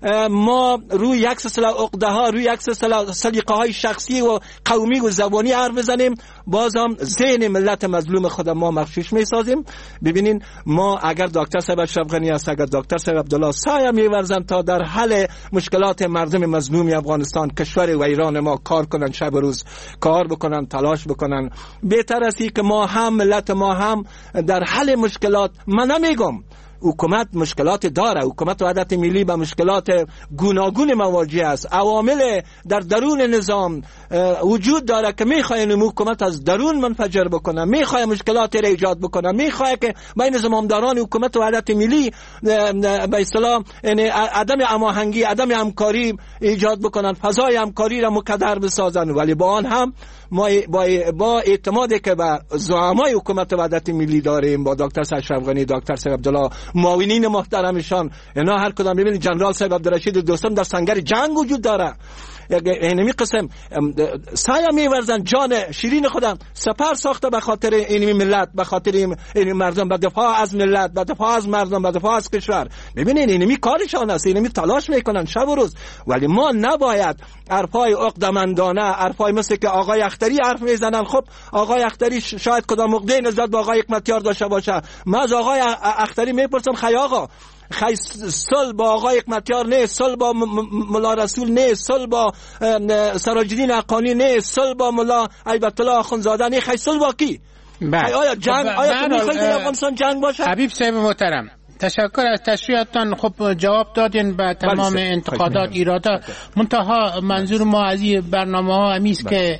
ما روی یک سلسله عقده ها، روی یک سلسله سلیقه های شخصی و قومی و زبانی حرف بزنیم، باز هم ذهن ملت مظلوم خود ما مغشوش میسازیم. ببینین ما اگر دکتر صاحب اشرف غنی است، اگر دکتر صاحب عبدالله سایه میورزن تا در حل مشکلات مردم مظلوم افغانستان، کشور و ایران ما کار کنن، شب و روز کار بکنن، تلاش بکنن، بهتر است که ما هم ملت ما هم در حل مشکلات. من نمیگم حکومت مشکلات داره، حکومت وحدت ملی با مشکلات گوناگون مواجه است. عوامل در درون نظام وجود داره که میخواین حکومت از درون منفجر بکنه، میخواد مشکلات را ایجاد بکنه، میخواد که بین زمامداران حکومت وحدت ملی به اصطلاح عدم هماهنگی، عدم همکاری ایجاد بکنن، فضای همکاری را مکدر بسازن. ولی با آن هم ما با اعتمادی که به زعمای حکومت وحدت ملی داریم، با دکتر اشرف غنی، دکتر صاحب عبدالله، معاونین محترمشان، اینا هر کدام ببینید جنرال صاحب عبدالرشید دوستم در سنگر جنگ وجود داره. اینمی قسم سایه میورزن جان شیرین خودم سپر ساخته به خاطر اینمی ملت، به خاطر این مردم، به دفاع از ملت، به دفاع از مردم، به دفاع از کشور. ببینین اینمی کارشان است، اینمی تلاش میکنن شب و روز. ولی ما نباید حرفای عقده‌مندانه، حرفای مثل که آقای اختری حرف میزنن. خب آقای اختری شاید کدام عقده نسبت به آقای حکمتیار داشته باشه. من از آقای اختری میپرسم خی آقا، خی صلح با آقای حکمتیار نه، صلح با ملا رسول نه، صلح با سراج الدین حقانی نه، صلح با ملا هیبت الله اخوندزاده نه، خی صلح با کی؟ آیا جنگ، آیا تو میخواید در افغانستان جنگ باشه؟ حبیب صاحب محترم، تشکر از تشریحاتتان. خب جواب دادین به تمام انتقادات، ایرادات. منتها منظور ما از این برنامه ها همیست که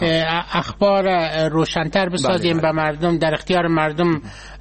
اخبار روشن‌تر بسازیم، به مردم، در اختیار مردم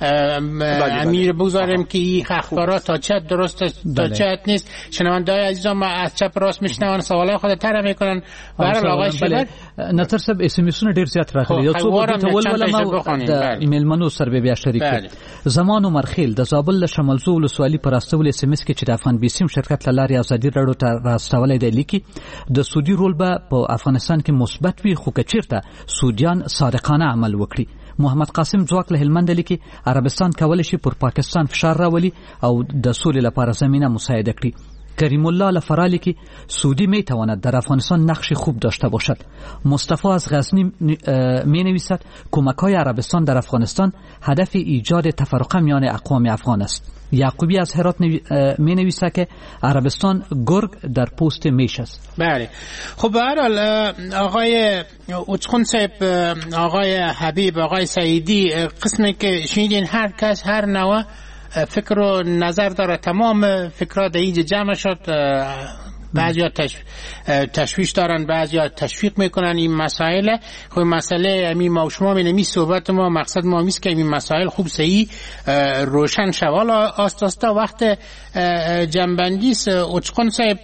امیر بگذاریم که این اخبارات تا چه درست تا چه نیست. شنونده‌های عزیزم ما از چپ راست میشنون، سوالای خود طرح میکنن. برای آقای شبر نظر صاحب اس ام اس ډیر زیات راغلي. یو څو به ول ما د میلمنو سره بیا شریک زمان عمر خیل د زابل شمالزو ولسوالي پر استول اس ام اس کې چې د افغان بیسیم شرکت لاري ازادي راډیو ته راستولې دی لیکي د سعودي رول به په افغانستان کې مثبت وي، خو کچیرته سعودیان صادقانه عمل وکړي. محمد قاسم ځواک له هلمند لیکي عربستان کولای شي پر پاکستان فشار راولي او د سولې لپاره زمينه مساعده کړي. کریم الله لفرالی که سعودی می تواند در افغانستان نقش خوب داشته باشد. مصطفی از غزنی می نویسد کمک‌های عربستان در افغانستان هدف ایجاد تفرقه میان اقوام افغان است. یعقوبی از هرات می نویسه که عربستان گرگ در پوست میش است. بله. خب به هر حال آقای اوچخون صاحب، آقای حبیب، آقای سعیدی، قسمی که شنیدین هر کس هر نوع فکر و نظر داره. تمام فکرها در اینجا جمع شد. بعضیا تشویش دارن، بعضیا تشویق میکنن این مسائل. خب مسئله همین ما و شما می صحبت ما مقصد ما میست که این مسائل خوب صحیح روشن شوال آستا وقت جنبندی اوچقون صاحب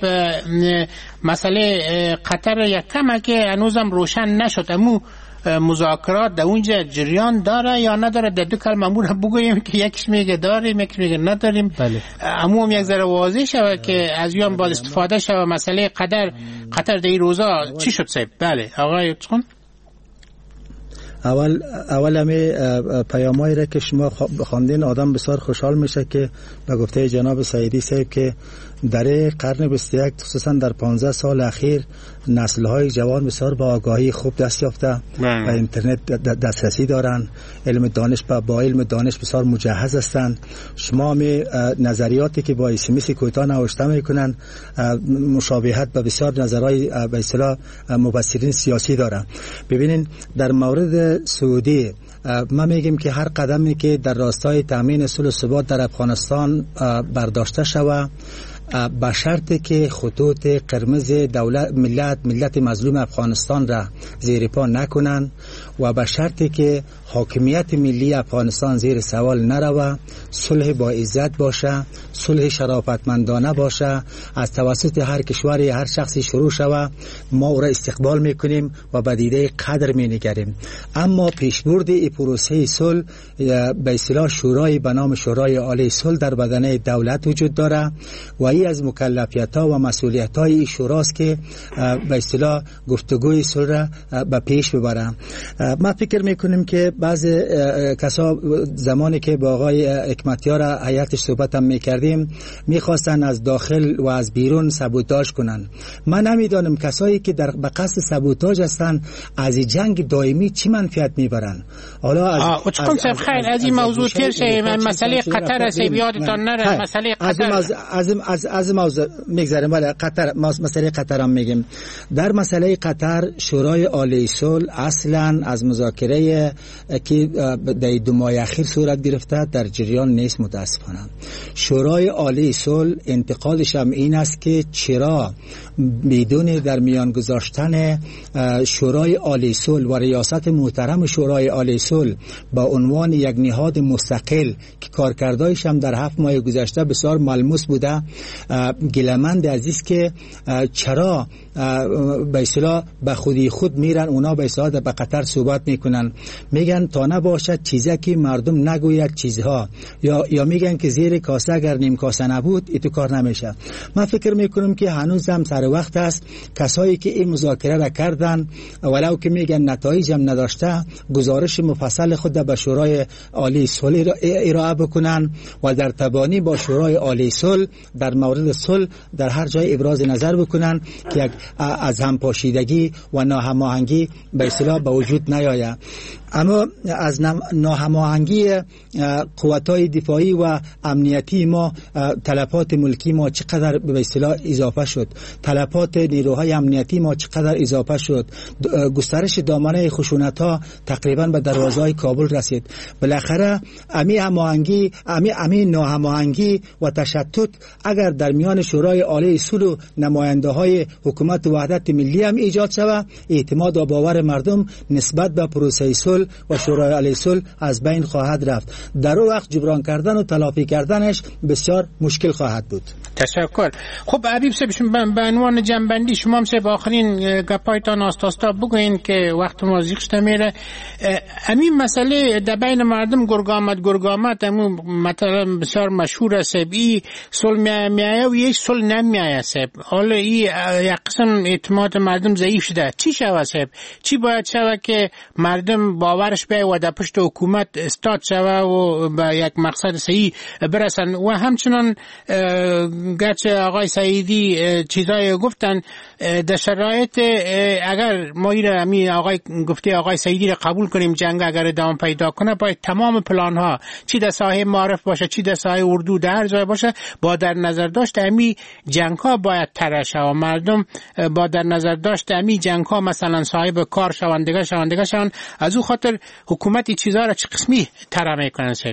مسئله قطر یک کمه که هنوزم روشن نشد. امو مذاکرات در اونجا جریان داره یا نداره؟ در دو کلمه بگوییم که یکیش میگه داریم، یکیش میگه نداریم. بله. اما هم یک ذره واضح شود که از یون باید استفاده شود. مسئله قطر در این روزا چی شد صاحب؟ بله آقای چون اول همه پیامایی را که شما خواندین آدم بسیار خوشحال میشه که به گفته جناب سعیدی صاحب که در قرن 21 خصوصا در 15 سال اخیر نسل‌های جوان بسیار با آگاهی خوب دست یافته و اینترنت دسترسی دارن، با علم دانش بسیار مجهز هستند. شما می نظریاتی که با اسمیس کوتاه نوشته میکنن مشابهت به بسیار نظرهای به اصطلاح مبصرین سیاسی دارن. ببینین در مورد سعودی ما میگیم که هر قدمی که در راستای تامین صلح و ثبات در افغانستان برداشته شود با شرطی که خطوط قرمز ملت مظلوم افغانستان را زیر پا نکنن و با شرطی که حاکمیت ملی افغانستان زیر سوال نروه، صلح با عزت باشه، صلح شرافتمندانه باشه، از توسط هر کشوری هر شخصی شروع شود، ما او را استقبال میکنیم و به دیده قدر مینگریم. اما پیشبرد این پروسه صلح به اصطلاح شورای به نام شورای عالی صلح در بدنه دولت وجود داره و این از مکلفیت‌ها و مسئولیت‌های این شوراست که به اصطلاح گفتگوی صلح را به پیش ببره. ما فکر میکنیم که بعض کسا زمانی که با آقای حکمتیار هیئتش صحبت هم میکردیم میخواستن از داخل و از بیرون سابوتاژ کنن. من نمیدانم کسایی که در به قصد سابوتاژ هستن از این جنگ دائمی چی منفعت میبرن. حالا از خیر از این موضوع تیر شه، مسئله قطر است یادتان نره، مسئله قطر از موضوع میگذریم. ولی قطر مسئله قطر هم میگیم. در مسئله قطر شورای عالی صلح اصلا از مذاکره که در 2 ماه اخیر صورت گرفته در جریان نیست. متاسفانه شورای عالی صلح انتقادش هم این است که چرا بدون در میان گذاشتن شورای عالی صلح و ریاست محترم شورای عالی صلح با عنوان یک نهاد مستقل که کارکردهایش هم در 7 ماه گذشته بسیار ملموس بوده، گلمند عزیز که چرا به اصطلاح به خودی خود میرن اونا به اصطلاح به قطر صحبت میکنن، میگن تا نباشد چیزی که مردم نگوید چیزها، یا میگن که زیر کاسه اگر نیم کاسه نبود این تو کار نمیشه. من فکر میکنم که هنوز هم سر وقت است کسایی که این مذاکره را کردن ولو که میگن نتایج هم نداشته گزارش مفصل خود به شورای عالی صلح ارائه بکنن و در تبانی با شورای عالی صلح در مورد صلح در هر جای ابراز نظر بکنن که از همپاشیدگی و ناهماهنگی به اصطلاح به وجود نیاید. اما از ناهماهنگی قوت‌های دفاعی و امنیتی ما تلفات ملکی ما چقدر به اصطلاح اضافه شد، تلفات نیروهای امنیتی ما چقدر اضافه شد، گسترش دامنه خشونت‌ها تقریبا به دروازه‌های کابل رسید. بالاخره امی ناهماهنگی و تشتت اگر در میان شورای عالی صلح و نماینده‌های حکومت وحدت ملی هم ایجاد شود، اعتماد و باور مردم نسبت به پروسه صلح و شورای عالی صلح از بین خواهد رفت. در اون وقت جبران کردن و تلافی کردنش بسیار مشکل خواهد بود. تشکر. خب حبیب صاحب به عنوان جنبندی شما هم صاحب آخرین گپایتان آستاستا بگوین که وقت ما زیغش میره. همین مسئله در بین مردم گرگامت همون مثلا بسیار مشهور است، ای صلح میایه و یک صلح نمیایه صاحب. حالا این یک قسم اعتماد مردم ضعیف شده. چی شود صاحب؟ چی باید شود که مردم باورش به و در پشت حکومت استاد شود و به یک مقصد صحیح برسن؟ و همچنان گرچه آقای سعیدی چیزای گفتن در شرایط اگر ما این آقای سعیدی را قبول کنیم جنگ اگر ادامه پیدا کنه باید تمام پلان ها چی در ساحه معارف باشه چی در ساحه اردو در هر جای باشه با در نظر داشت امی جنگ ها باید طرح شود و مردم با در نظر داشت امی جنگ ها مثلا صاحب کار شوندگان از او خاطر حکومت این چیزها را چه قسمی طرح میکنه صاحب؟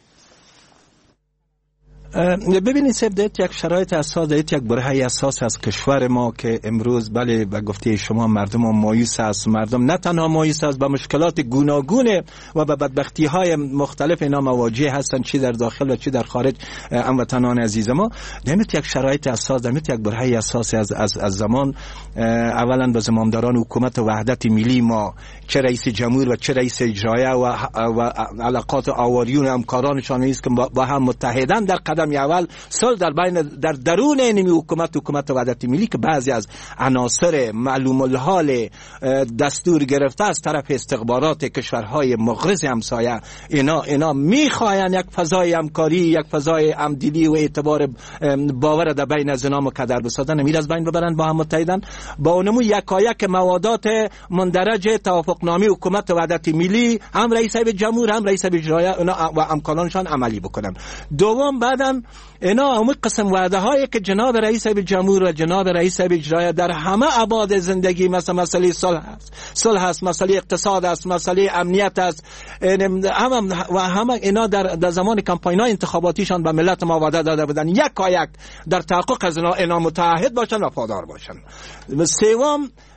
ببینید صاحب دید یک شرایط اساس دید یک برهه اساس از کشور ما که امروز بله به گفته شما مردم مایوس است، مردم نه تنها مایوس است، با مشکلات گوناگون و به بدبختی های مختلف اینا مواجه هستند، چی در داخل و چی در خارج هموطنان عزیز ما. دمت یک شرایط اساس دمت یک برهه اساس از زمان اولا به زمامداران حکومت وحدت ملی ما چه رئیس جمهور و چه رئیس اجرایه و علاقات آواریون همکارانشان است که با هم متحدن در قدم اول صلح در درون این حکومت وحدت ملی که بعضی از عناصر معلوم الحال دستور گرفته از طرف استخبارات کشورهای مغرض همسایه اینا میخواین یک فضای همکاری، یک فضای همدلی و اعتبار باور در بین از اینا مقدر بسازن، امیر از بین ببرن با هم متحدن با اونمو یکایک موادات مندرج توافقنامه حکومت وحدت ملی هم رئیس جمهور هم رئیس اجرایه و همکارانشان عملی بکنن. دوم بعدم اینا همون قسم وعده هایی که جناب رئیس جمهور و جناب رئیس اجرایه در همه ابعاد زندگی مثلا مسئله صلح است، مسئله اقتصاد است، مسئله امنیت است، همه اینا در زمان کمپاین‌های انتخاباتیشان به ملت ما وعده داده بودن یک در تحقق از اینا متعهد باشن و وفادار باشن. سوم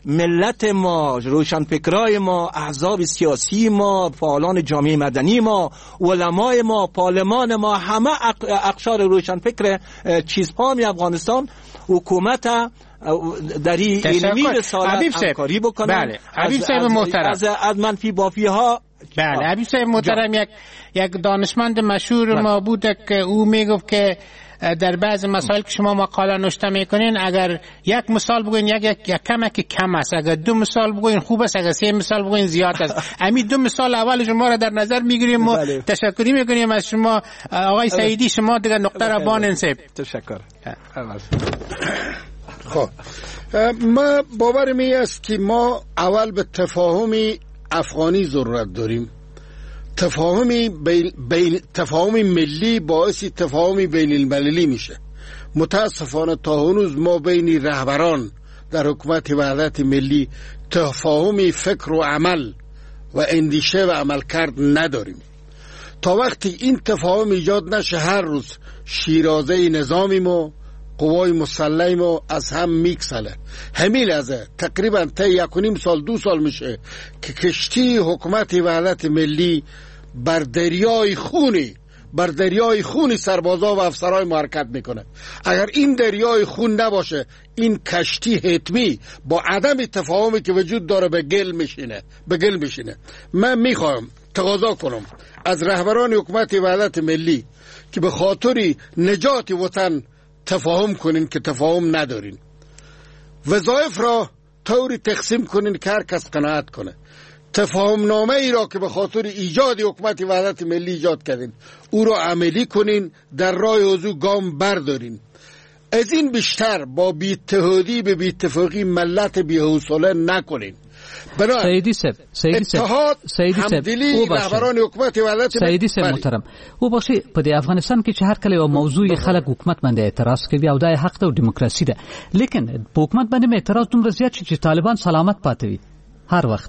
ملت ما، روشنفکرای ما، احزاب سیاسی ما، فعالان جامعه مدنی ما، علمای ما، پارلمان ما، همه اقشار روشنفکر چیزپامی افغانستان حکومت در این رسالت همکاری بکنن. بله حبیب صاحب محترم، از منفی بافی ها. بله حبیب صاحب محترم، یک دانشمند مشهور ما بود که او میگفت که در بعض مسائل که شما مقاله نوشته میکنین، اگر یک مثال بگوین یک کم است، اگر دو مثال بگوین خوب است، اگر سه مثال بگوین زیاد است. همین دو مثال اول شما را در نظر میگیریم و تشکری میکنیم از شما آقای سعیدی. شما دیگه نقطه را باننسید. تشکر. خب ما باورم این است که ما اول به تفاهم افغانی ضرورت داریم. تفاهم ملی باعث تفاهم بین المللی میشه. متاسفانه تا هنوز ما بین رهبران در حکومت وحدت ملی تفاهم فکر و عمل و اندیشه و عملکرد نداریم. تا وقتی این تفاهم ایجاد نشه، هر روز شیرازه نظامی ما، قوای مسلح ما از هم میکسله. همین لحظه تقریبا تا 1.5 سال 2 سال میشه که کشتی حکومت وحدت ملی بر دریای خونی سربازا و افسرهای ما حرکت میکنه. اگر این دریای خون نباشه، این کشتی حتمی با عدم تفاهمی که وجود داره به گل میشینه. من میخوام تقاضا کنم از رهبران حکومت وحدت ملی که به خاطر نجات وطن تفاهم کنین که تفاهم ندارین. وظایف را طوری تقسیم کنین که هر کس قناعت کنه. تفاهم نامه ای را که به خاطر ایجاد حکومت وحدت ملی ایجاد کردین، او را عملی کنین، در راه حضور گام بردارین. از این بیشتر با بی‌اتحادی به بی‌اتفاقی ملت بی‌حوصله نکنین. سیدی صاحب همدلی رهبران حکومت وحدت سیدی صاحب محترم، او بخشی په افغانستان کې چې هر کله یو موضوع خلک حکومت باندې اعتراض کوي او دا حق ته او دیموکراسي ده، لیکن په حکومت باندې اعتراض دومره زیات چې طالبان سلامت پاتې وي هر وخت.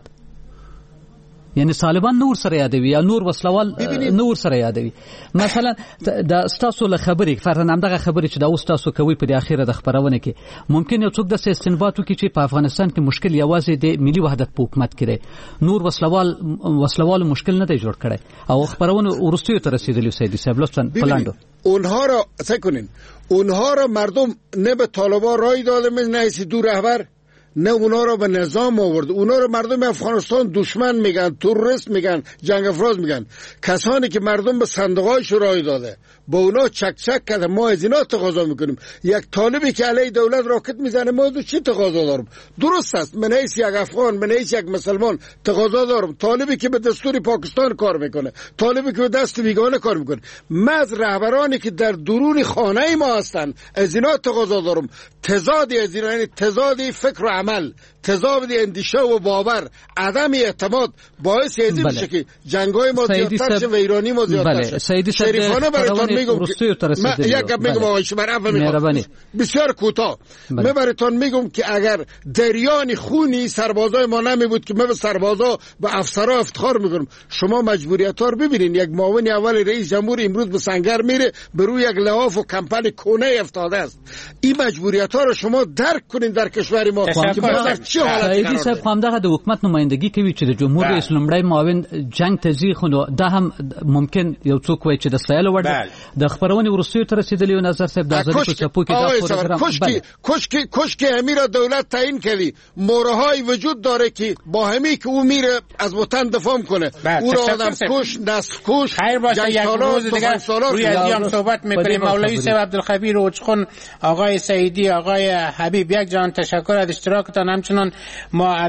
یعنی طالبان نور سره یادوي یا نور وسلوال نور سره یادوي. مثلا د ستاسو له خبرې فرضاً همدغه خبرې چې دا اوس تاسو کوي په اخیره د خبرونه کې ممکن یو څوک د استنباط وکړي چې په افغانستان کې مشکل یوازې د ملي وحدت په حکومت کې دی، نور وسلوال مشکل نه دی جوړ کړی او خبرونه ورستیو ته رسیدلی. سیدی صاحب لطفاً پلاندو اونها را سکنین، اونها را مردم نه به طالبان رای داده، نه دو رهبر، نه اونا رو به نظام آورد. اونا رو مردم افغانستان دشمن میگن، تروریست میگن، جنگ افراز میگن. کسانی که مردم به صندوقایش رای داده با اونا چک کرده. ما از اینا تقاضا میکنیم. یک طالبی که علیه دولت راکت میزنه ما دو چی تقاضا دارم؟ درست است، من حیث یک افغان، من حیث یک مسلمان تقاضا دارم. طالبی که به دستور پاکستان کار میکنه، طالبی که به دست بیگانه کار میکنه، من از رهبرانی که در درون خانه ما هستن از اینا تقاضا دارم. تضادی از اینا، یعنی تضادی فکر و عمل، تضاد اندیشه و باور، عدم اعتماد باعث از این میشه که جنگ‌های ما زیادتر شه و ایرانی ما زیادتر شه. شریفانه براتون میگم میگم آقای شبر بسیار کوتاه من براتون میگم که اگر دریان خونی سربازای ما نمی بود که من به سربازا به افسرها افتخار میکنم. شما مجبوریت‌ها رو ببینین. یک معاون اول رئیس جمهور امروز به سنگر میره، به روی یک لحاف و کمپن کونه افتاده است. این مجبوریت‌ها رو شما درک کنین در کشور ما. سیدی صاحب همدغه د حکومت نمایندګي کوي چې د جمهور رئیس لومړی معاون جنگ تزیخ نو دا هم ممکن یو څوک وایي چې د سایل وړ د خبرونه ورسیو تر رسیدلی نظر صاحب د ازادي په چپو کې دا پروګرام کشکی امیر دولت تعیین کردی. مورهای وجود داره که با همی که او میره از وطن دفاع کنه. او را آدم کش، نسل کش، خیر باشه. یک روز دیگه روی ادیان صحبت میکنیم. مولوی صاحب عبدالخبیر اوچخون، آقای سعیدی، آقای حبیب، یک جان تشکر از اشتراکتان. همچنان ما از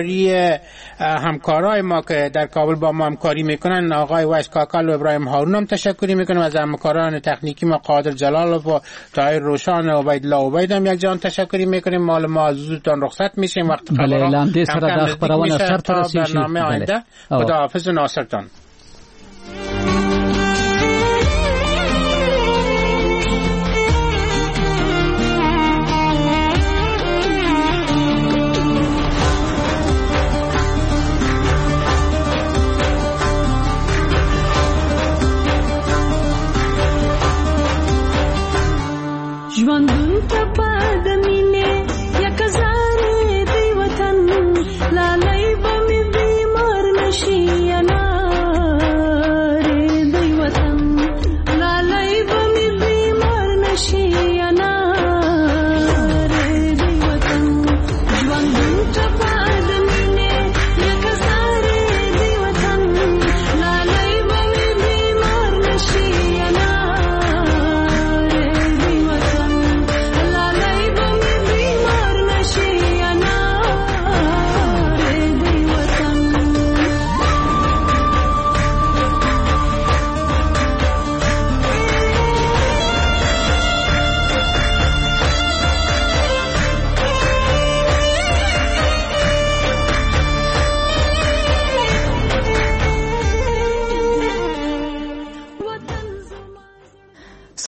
همکارای ما که در کابل با ما همکاری میکنن، آقای ویس کاکل و ابراهیم هارون هم تشکری میکنیم. از همکاران تکنیکی ما قادر جلال و طاهر روشان و عبیدالله عبید هم یک جان تشکری میکنیم. مال ما از زودتان رخصت میشیم. وقت خبرونه سره د خبرونه سره ترسیږي. برنامه آینده. خداحافظ ناصرتان.